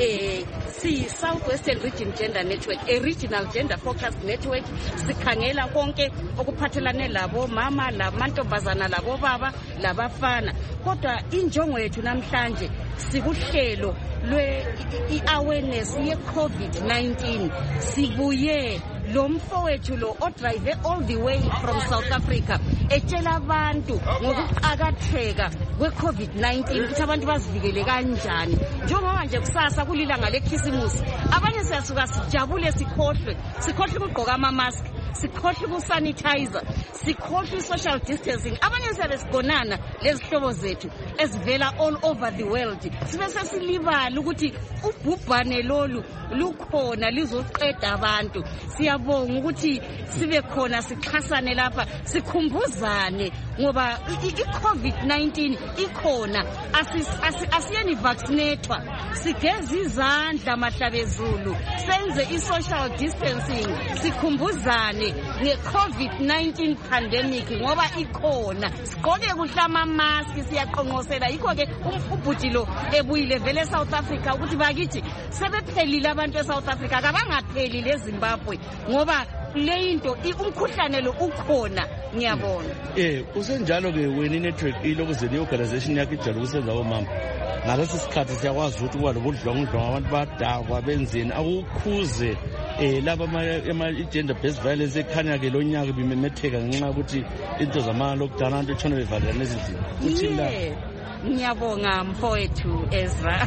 Si-South Western Region Gender Network, a regional gender focused network. Sikhangela konke okuphathelane labo mama, lamantombazana, labo baba, labafana. Kodwa injongo yethu namhlanje sikuhlelo lwe-awareness ye-COVID-19. Sibuye lo mfowethu lo odrive all the way from South Africa etshela abantu ngokuqakatheka kwe-COVID-19 ukuthi abantu bazivikele kanjani. Njengoba nje kusasa kulilanga lekhisimusi, abanye siyasuka sijabule sikhohlwe ukugqoka ama-mask, sikhohlwe ukusanitizer, sikhohlwe social distancing. Abanye siyabe sigonana lezihlobo zethu ezivela all over the world, sibe sesilibala ukuthi ubhubhane lolu lukhona lizoqeda abantu. Siyabonga ukuthi sibe khona sixhasane lapha sikhumbuzane ngoba i-COVID-19 ikhona. Asiyeni vaccinatwa, sigeze izandla mahlabezulu, senze i-social distancing, sikhumbuzane nge-COVID-19 pandemic ngoba ikhona. Sigqoke kuhle ama-mask, siyaqonqosela. Yikho-ke ubhuti lo ebuyile vele South Africa ukuthi bakithi sebephelile abantu e-South Africa, kabangaphelile eZimbabwe ngoba leyinto umkhuhlane lo ukhona. Ngiyabona. Usenjalo-ke wena i-network ilokuze le-organization yakho ijalo ukusenza omama. Ngalesi sikhathi siyakwazi ukuthi kuba lobudlongudlongo abantu badakwa benzeni akukhuze laba ama-gender based violence ekhanya-ke lo nyaka bimemetheka ngenxa yokuthi into zama-lockdown abantu etshona bevalelana ezindlini. Uthini? Ngiyabonga mfowethu Ezra.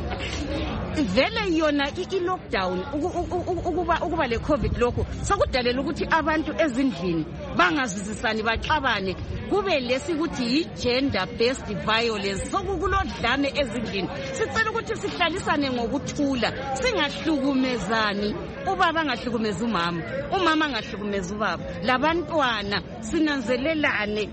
Vele yona i-lockdown ukuba le COVID lokho sokudalela ukuthi abantu ezindlini bangazizisani baxabane, kube lesikuthi yi-gender based violence. Sokukulodlane ezindlini, sicela ukuthi sihlalisane ngokuthula, singahlukumezani. Ubaba angahlukumeza umama, umama angahlukumeza ubaba, labantwana sinanzelelane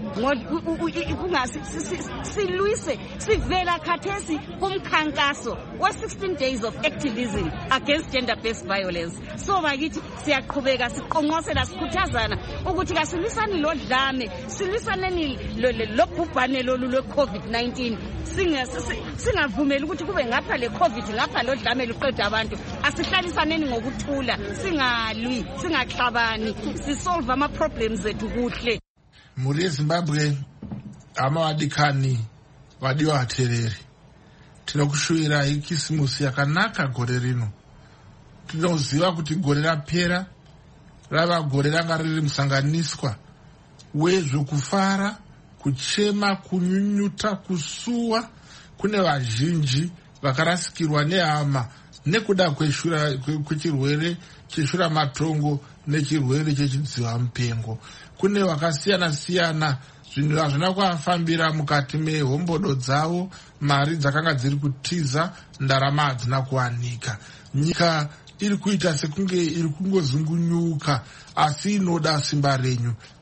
silwise sivela khathesi kumkhankaso we-16 days of activism against gender based violence. So bakithi siyaqhubeka siqonqosela sikhuthazana ukuthi kasilwisani lodlame, silwisaneni lobhubhane lolu lwe-COVID-19. Singavumeli ukuthi kube ngapha le COVID ngapha lodlame luqeda abantu. Asihlalisaneni ngokuthula, singalwi, singaxabani, sisolve ama-problems ethu kuhle. Muri yeZimbabwe amawadikhani wadiwa atereri. Tinokushuvira ikisimusi yakanaka gore rino. Tinoziva kuti gore rapera rava gore ranga riri musanganiswa wezvekufara, kuchema, kunyunyuta, kusuwa. Kune vazhinji vakarasikirwa nehama nekuda kwechirwere cheshura matongo nechirwere chechidziva mupengo. Kune vakasiyana siyana zvinhu hazvina kuvafambira mukati mehombodo dzavo, mari dzakanga dziri kutiza, ndarama hadzina kuwanika. Nyika iri kuita sekunge iri kungozungunyuka, asi inoda simba renyu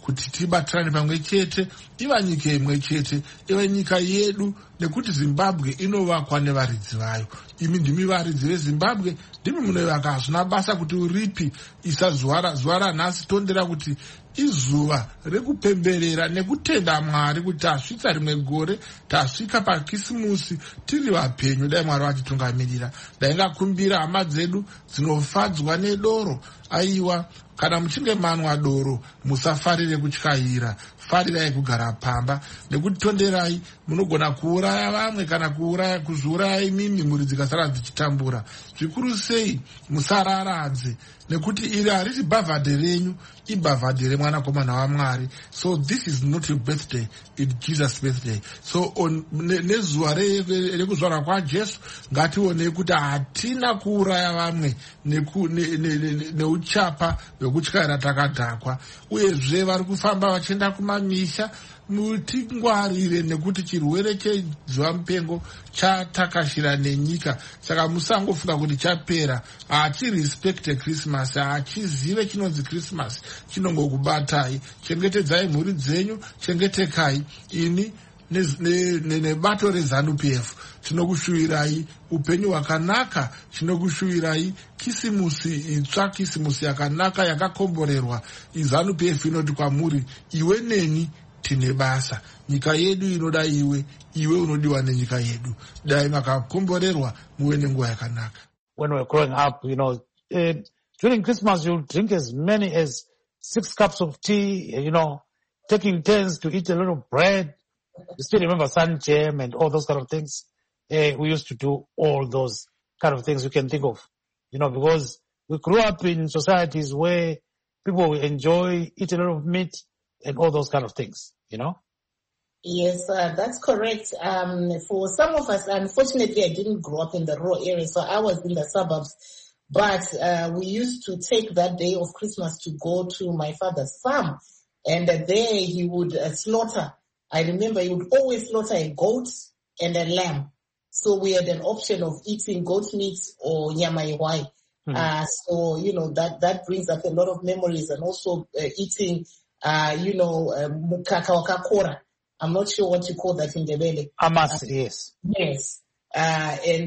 kuti tibatirane pamwe chete, iva nyika imwe chete, iva nyika yedu, nekuti Zimbabwe inovakwa nevaridzi vayo. Imi ndimi varidzi veZimbabwe, ndimi munovaka. Hazvina basa kuti uripi zuva ranhasi tondera kuti izuva rekupemberera nekutenda Mwari kuti tasvika rimwe gore, tasvika paKisimusi tiri vapenyu. Dai Mwari vachitungamirira, ndaingakumbira hama dzedu dzinofadzwa nedoro, aiwa, kana muchinge manwa doro musafarire kutyaira, farirai kugara pamba, nekuti tonderai munogona kuuraya vamwe kana kuzviuraya mimi mhuri dzikasara dzichitambura. Zvikuru sei musararadze, nekuti iri harisi bhavhadhe renyu, ibhavhadhe remwanakomana waMwari. So this is not your birthday, it's Jesus' birthday. So nezuva rekuzvarwa kwaJesu ngationei kuti hatina kuuraya vamwe neuchapa hwekutyaira takadhakwa. Uyezve vari kufamba vachienda kumamisha, mutingwarire nekuti chirwere chezuva mupengo chatakashira nenyika. Saka musangofunga kuti chapera. Hachirespekte Christmas, hachizive chinonzi Christmas, chinongokubatai. Chengetedzai mhuri dzenyu, chengetekai. Ini nebato reZANU-PF tinokushuvirai upenyu hwakanaka, tinokushuvirai kisimusi itsva, kisimusi yakanaka yakakomborerwa. ZANU-PF inoti kwamuri, iwe neni tine basa, nyika yedu inoda iwe, iwe unodiwa nenyika yedu. Dai makakomborerwa muwe nenguva yakanaka. When we're growing up, during Christmas you'll drink as many as 6 cups of tea, taking turns to eat a lot of bread. You still remember Sun Jam and all those kind of things? We used to do all those kind of things you can think of, because we grew up in societies where people will eat a lot of meat and all those kind of things, Yes, that's correct. For some of us, unfortunately, I didn't grow up in the rural area, so I was in the suburbs. But we used to take that day of Christmas to go to my father's farm, and there he would slaughter. I remember he would always slaughter a goat and a lamb. So we had an option of eating goat meat or nyama iwai. So, that brings up a lot of memories, and also eating, mukaka wakakora. I'm not sure what you call that in Ndebele. Amas, yes. Yes. And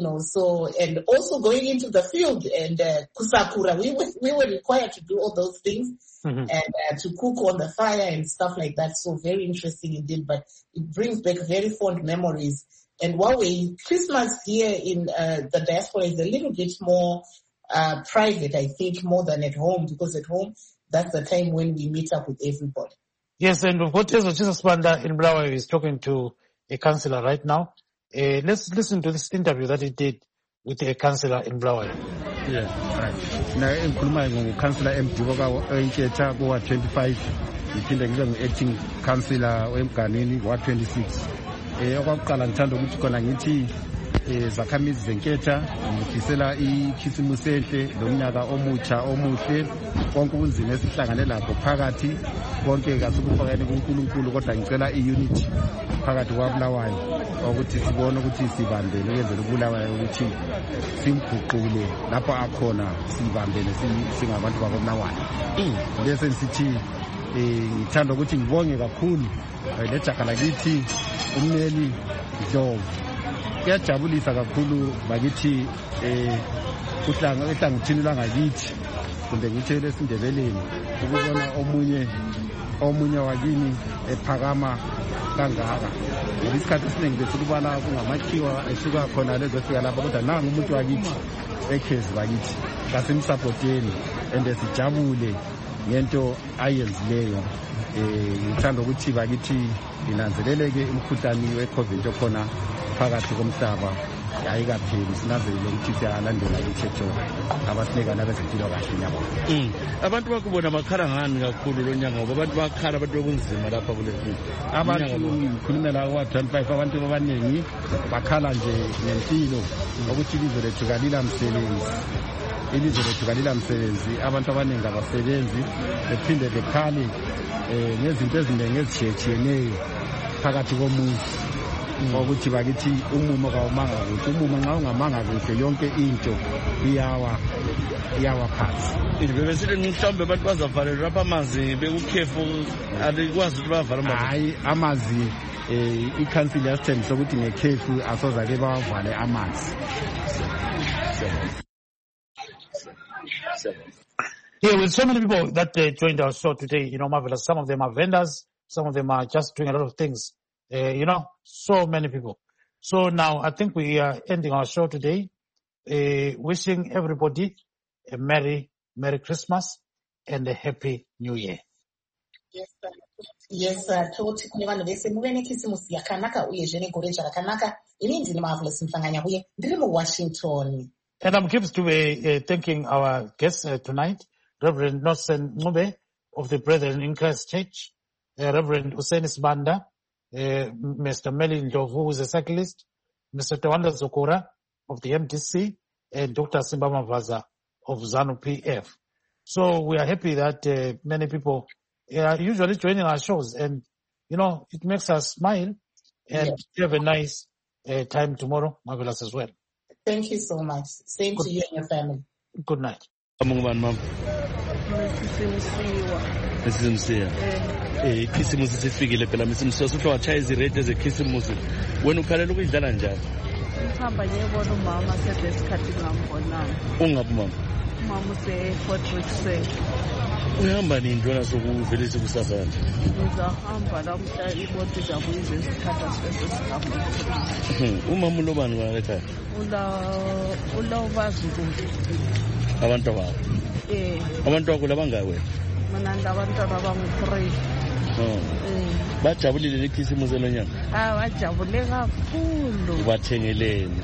also going into the field and kusakura. We were required to do all those things. And to cook on the fire and stuff like that. So very interesting indeed, but it brings back very fond memories. And while Christmas here in the diaspora is a little bit more private, I think, more than at home, because at home, that's the time when we meet up with everybody. Yes, and what Jesus Banda in Bulawayo is talking to a councillor right now. Let's listen to this interview that he did with a councillor in Bulawayo. Yeah, right. Na enkhuluma ngouncillor Mdivoka oyikhetha kuwa 25, ngiphinde ngibe ngu-acting councillor weMganini wa 26. Okwakuqala ngithanda ukuthi khona ngithi zakhamizi zenketha ngifisela ikhisimusi enhle lomnyaka omutsha omuhle, konke ubunzima esihlangane lakho phakathi konke kasukufakeni kuNkulunkulu, kodwa ngicela i-unity phakathi kwaBulawayo ukuthi sibone ukuthi sibambene ukwenzela uBulawayo ukuthi simguqule lapho akhona, sibambene singabantu bakoBulawayo. Bese sithi ngithanda ukuthi ngibonge kakhulu lejaga lakithi uMneli Dlovu. Kuyajabulisa kakhulu bakithi ehlangothini langakithi, kumbe ngitshele esiNdebeleni, ukubona omunye wakini ephakama kangaka. Isikhathi esiningi besikubala kungamakhiwa esuka khona lezofika lapha, kodwa nangu umuntu wakithi ekhezi bakithi, kasimsapoteni and sijabule ngento ayenzileyo. Ngithanda ukuthi bakithi inanzeleleke umkhuhlane weCovid okhona phakathi komhlaba ayikapheli, sinanzelele ukuthi siyalandela imithetho abasinikana bezempilakahle yabo. Abantu bakubona bakhala ngani kakhulu lo nyanga, ngoba abantu bakhala, abantu okunzima lapha kulezi abantu ngikhulumela kwa 25, abantu abaningi bakhala nje ngempilo, ukuthi ilizwe lethu kalila msebenzi, abantu abaningi abasebenzi, bephinde bekhale ngezinto eziningi ezitshiyeneyo phakathi komuzi. ukuthi bakithi umumo kawumanga kuhle. Umumo nxa ungamanga kuhle yonke into iyawa phansi. Bebesithi mhlawumbe abantu bazavalelwa lapha amanzi bekukhefu alikwazi ukuthi bavala amanzi. Hayi amanzi i-council yasithembisa ukuthi ngekhefu asozake bawavale amanzi. Yeah, with so many people that joined our show today, Marvelous. Some of them are vendors. Some of them are just doing a lot of things. So many people. So now I think we are ending our show today, wishing everybody a Merry Christmas and a Happy New Year. Yes, toti kune vanhu vese muve nekisimusi yakanaka uyezve negore rakanaka. Ini ndini Marvelous Mhlanganya uye ndiri muWashington. And I'm pleased to be thanking our guests tonight, Reverend Nelson Ncube of the Brethren in Christ Church, Reverend Hussein Sibanda, Mr. Melin Ndlovu, who is a cyclist, Mr. Tawanda Zokora of the MDC, and Dr. Simba Mavaza of ZANU-PF. So we are happy that many people are usually joining our shows, and it makes us smile and have a nice time tomorrow, Marvelous, as well. Thank you so much. Same to you and your family. Good night. Ikhisimusi sifikile phela misimsiwa suthiwa wachaya iziredi ezekhisimusi. Wena ukhalela ukuyidlala njani? Ngihamba ngiyebona umama sedesikhathi ngambonanga. Ungaphi mama? Umama use-Fort Richard. Uyahamba nini ntwana sokuvelisa ikusasa nje? Ngizahamba lamhla imoto izabuye izesithatha sesihamba. Umama ulobani kona ekhaya? Ulawubazukulu. Abantu bakho? Abantu bakho labangaki wena? Mina ndabantwana abangu-3. Bajabulile nekhisimusi elonyaka? Bajabule kakhulu. Bathengeleni?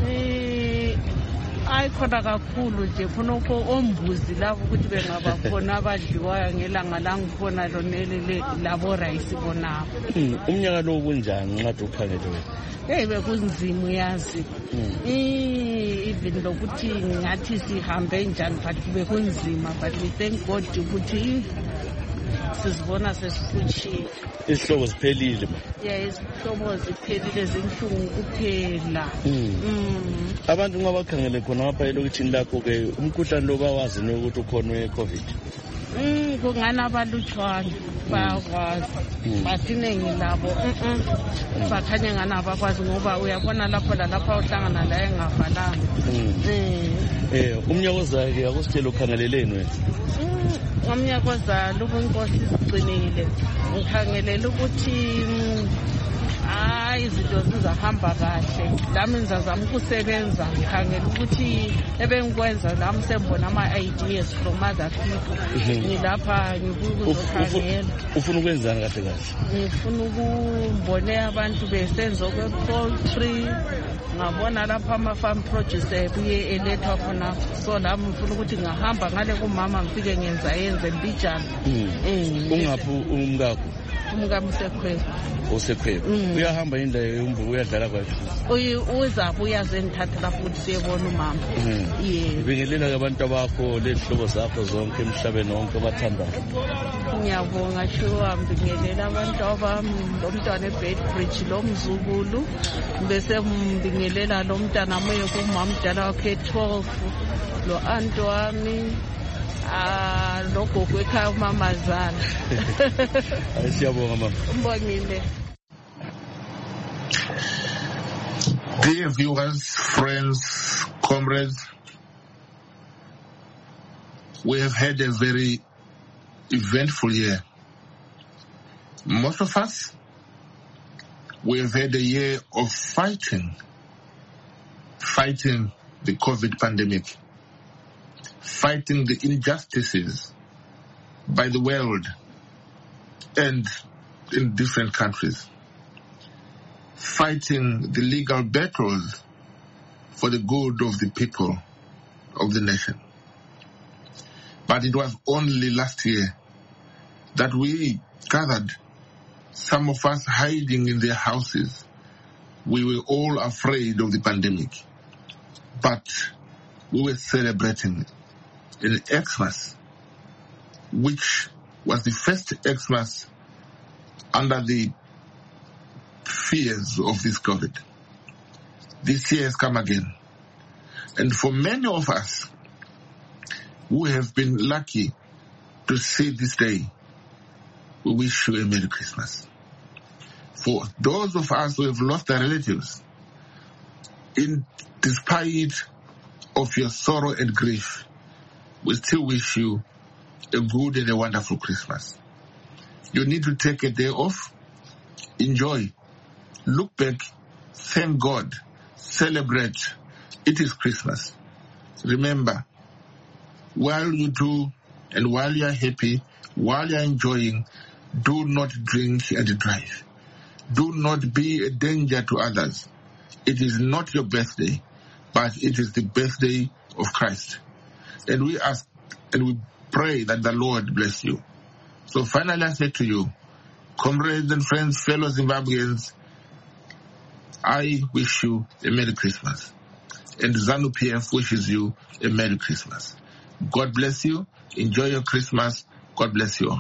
Khona kakhulu nje khonokho ombuzi labo ukuthi bengaba khona abadliwayo ngelanga langikhona lonelele labo rice bonabo. Umnyaka lo kunjani nqathi ukhangele wena? Bekunzima uyazi. Even lokuthi ngathi sihambe njani but bekunzima, but we thank God ukuthi sizibona sesifutshile. Isihlobo siphelile. Isihlobo ziphelile zinhlungu kuphela. Abantu nxa bakhangele khona apha elokitshini lakho ke umkhuhlane lo bawazi ukuthi ukhona we-COVID? Kungani abalutshwana bayakwazi, basiningi labo bakhanye ngani abakwazi ngoba uyabona lapho lalapha uhlangana la engavalanga. Umnyaka ozayo akusitshela ukhangeleleni wena? Umnyaka ozayo ubunkosi sigcinile ngikhangelela ukuthi izinto zizahamba kahle. Lami ngizazama ukusebenza ngikhangela ukuthi ebengikwenza lami sembona ama-ideas from other people. Ngilapha ngikuzokhangela. Ufuna ukwenzani kahle kahle? Ngifuna ukumbone abantu besenza kwe-poultry. Ngabona lapha ama-farm produce ebuye elethwa khona. So lami ngifuna ukuthi ngahamba ngale kumama ngifike yenze mbijana. Ungaphi umkakho? Umkami usekhwebo. Uyahamba indawo yombuko uyadlala kwakhe? Uzabuya zengithatha lapho ukuthi siyebona umama. Bingelela abantu bakho lezihlobo zakho zonke emhlabeni wonke abathandayo. Ngiyabonga shuwa mbingelela abantu abami lomntwana eBedbridge lomzukulu bese mbingelela lo mntana moye kumama mdala wakhe 12 lo anti wami logogo ekhaya umamazana. Siyabonga mama. Mbongile. Dear viewers, friends, comrades, we have had a very eventful year. Most of us, we have had a year of fighting the COVID pandemic, fighting the injustices by the world and in different countries, fighting the legal battles for the good of the people of the nation. But it was only last year that we gathered, some of us hiding in their houses. We were all afraid of the pandemic, but we were celebrating an Xmas, which was the first Xmas under the fears of this COVID. This year has come again. And for many of us who have been lucky to see this day, we wish you a Merry Christmas. For those of us who have lost our relatives, in despite of your sorrow and grief, we still wish you a good and a wonderful Christmas. You need to take a day off, enjoy, look back, thank God, celebrate. It is Christmas. Remember, while you do and while you are happy, while you are enjoying, do not drink and drive. Do not be a danger to others. It is not your birthday, but it is the birthday of Christ. And we ask and we pray that the Lord bless you. So finally I say to you, comrades and friends, fellow Zimbabweans, I wish you a Merry Christmas. And ZANU-PF wishes you a Merry Christmas. God bless you. Enjoy your Christmas. God bless you all.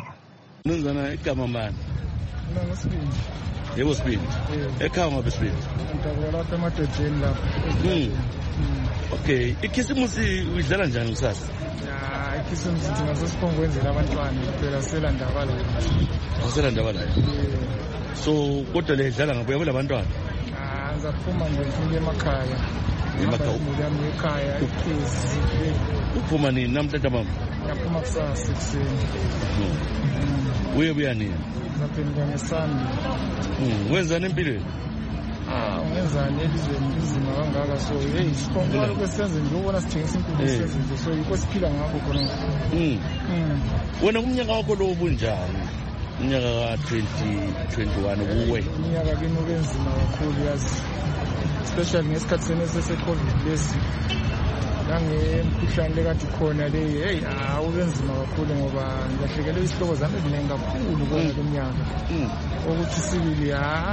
Yebo Sibindi. Ekhaya ngabe Sibindi. Ngidabula emadodeni lapha. Okay, ikhisimusi udlala njani kusasa? Ya, ikhisimusi thina sesiphongokwenzela abantwana phela sela ndaba la. Sela ndaba la. So kodwa le dlala ngabuya kulabantwana. Ngizaphuma nje ngifike emakhaya. Emakhaya yami ekhaya ikhisi. Uphuma nini namhlanje mama? Ngiyaphuma kusasa ekuseni. Uyebuya nini? Ngaphendula ngesandi. Wenzani empilweni? Ngenzani elizweni lizima kangaka so hey sikhongola kwesenze nje ubona sithengisa impilo sezinto so yikho siphila ngakho khona. Wena kumnyaka wakho lo ubunjani? Unyaka ka-2021 kuwe. Unyaka kimi ubenzima kakhulu yazi. Especially ngesikhathi senese COVID lesi. Nangemkhuhlane lekade khona le hey ubenzima kakhulu ngoba ngiyahlekelwe isihloko zami eziningi kakhulu kona lomnyaka. Ukuthi sibili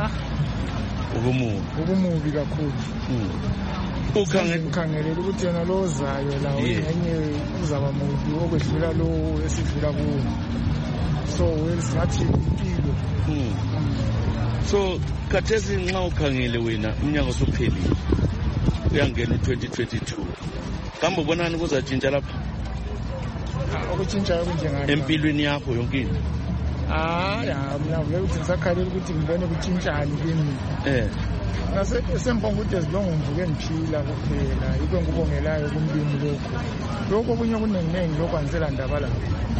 ukumubi kakhulu. Ukhangelela ukuthi yena lo ozayo la enye uzaba mubi okwedlula lo esidlula kuwo. So wesingathi impilo. So khathesi nxa ukhangele wena umnyaka usuphelile. Uyangena u2022. Kambe ubonani kuzatshintsha lapha? Ukutshintsha kunjengani? Empilweni yakho yonke into. Mina vele ukuthi ngisakhalela ukuthi ngibone ukutshintshani kimi. Sempomba ukuthi ezilongo ngivuke ngiphila kuphela. Yikho ngikubongelayo kumlimi lokho. Lokho okunye kunenginengi lokho angisela ndaba la.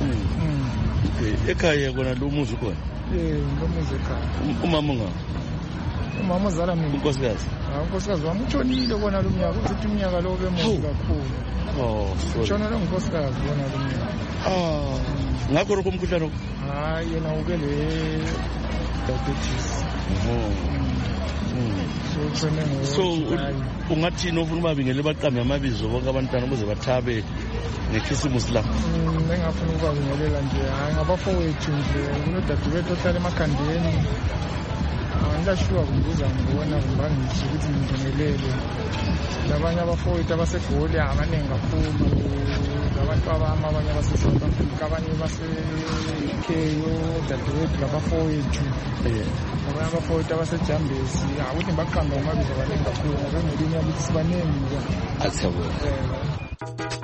Ekhaya kona lo muzi khona? Lo muzi ekhaya. Umama ungaphi? Umama uzala mina. Unkosikazi? Unkosikazi wami utshonile kona lo mnyaka. Uthi umnyaka lo bemubi kakhulu. Sorry. Utshona lo unkosikazi kona lo mnyaka. Ngakho lokho umkhuhlane? Yena ube le diabetes. So ungathini ofuna ubabingele baqambe amabizo bonke abantwana ukuze bathabe ngekhisimusi la? Engafuna ukubabingelela nje ngabafowethu nje kunodadewethu ohlala emakhandeni. Ngiyashuwa kumbuza ngibona ngibangisi ukuthi ngibingelele. Labanye abafowethu abasegoli abaningi kakhulu. Abantu abami abanye base-South Africa abanye base-UK odadewethu labafowethu. Abanye abafowethu abasejambesi ukuthi ngibaqambe ngamabizo abaningi kakhulu ngoba emulini yakithi sibaningi. Athabo.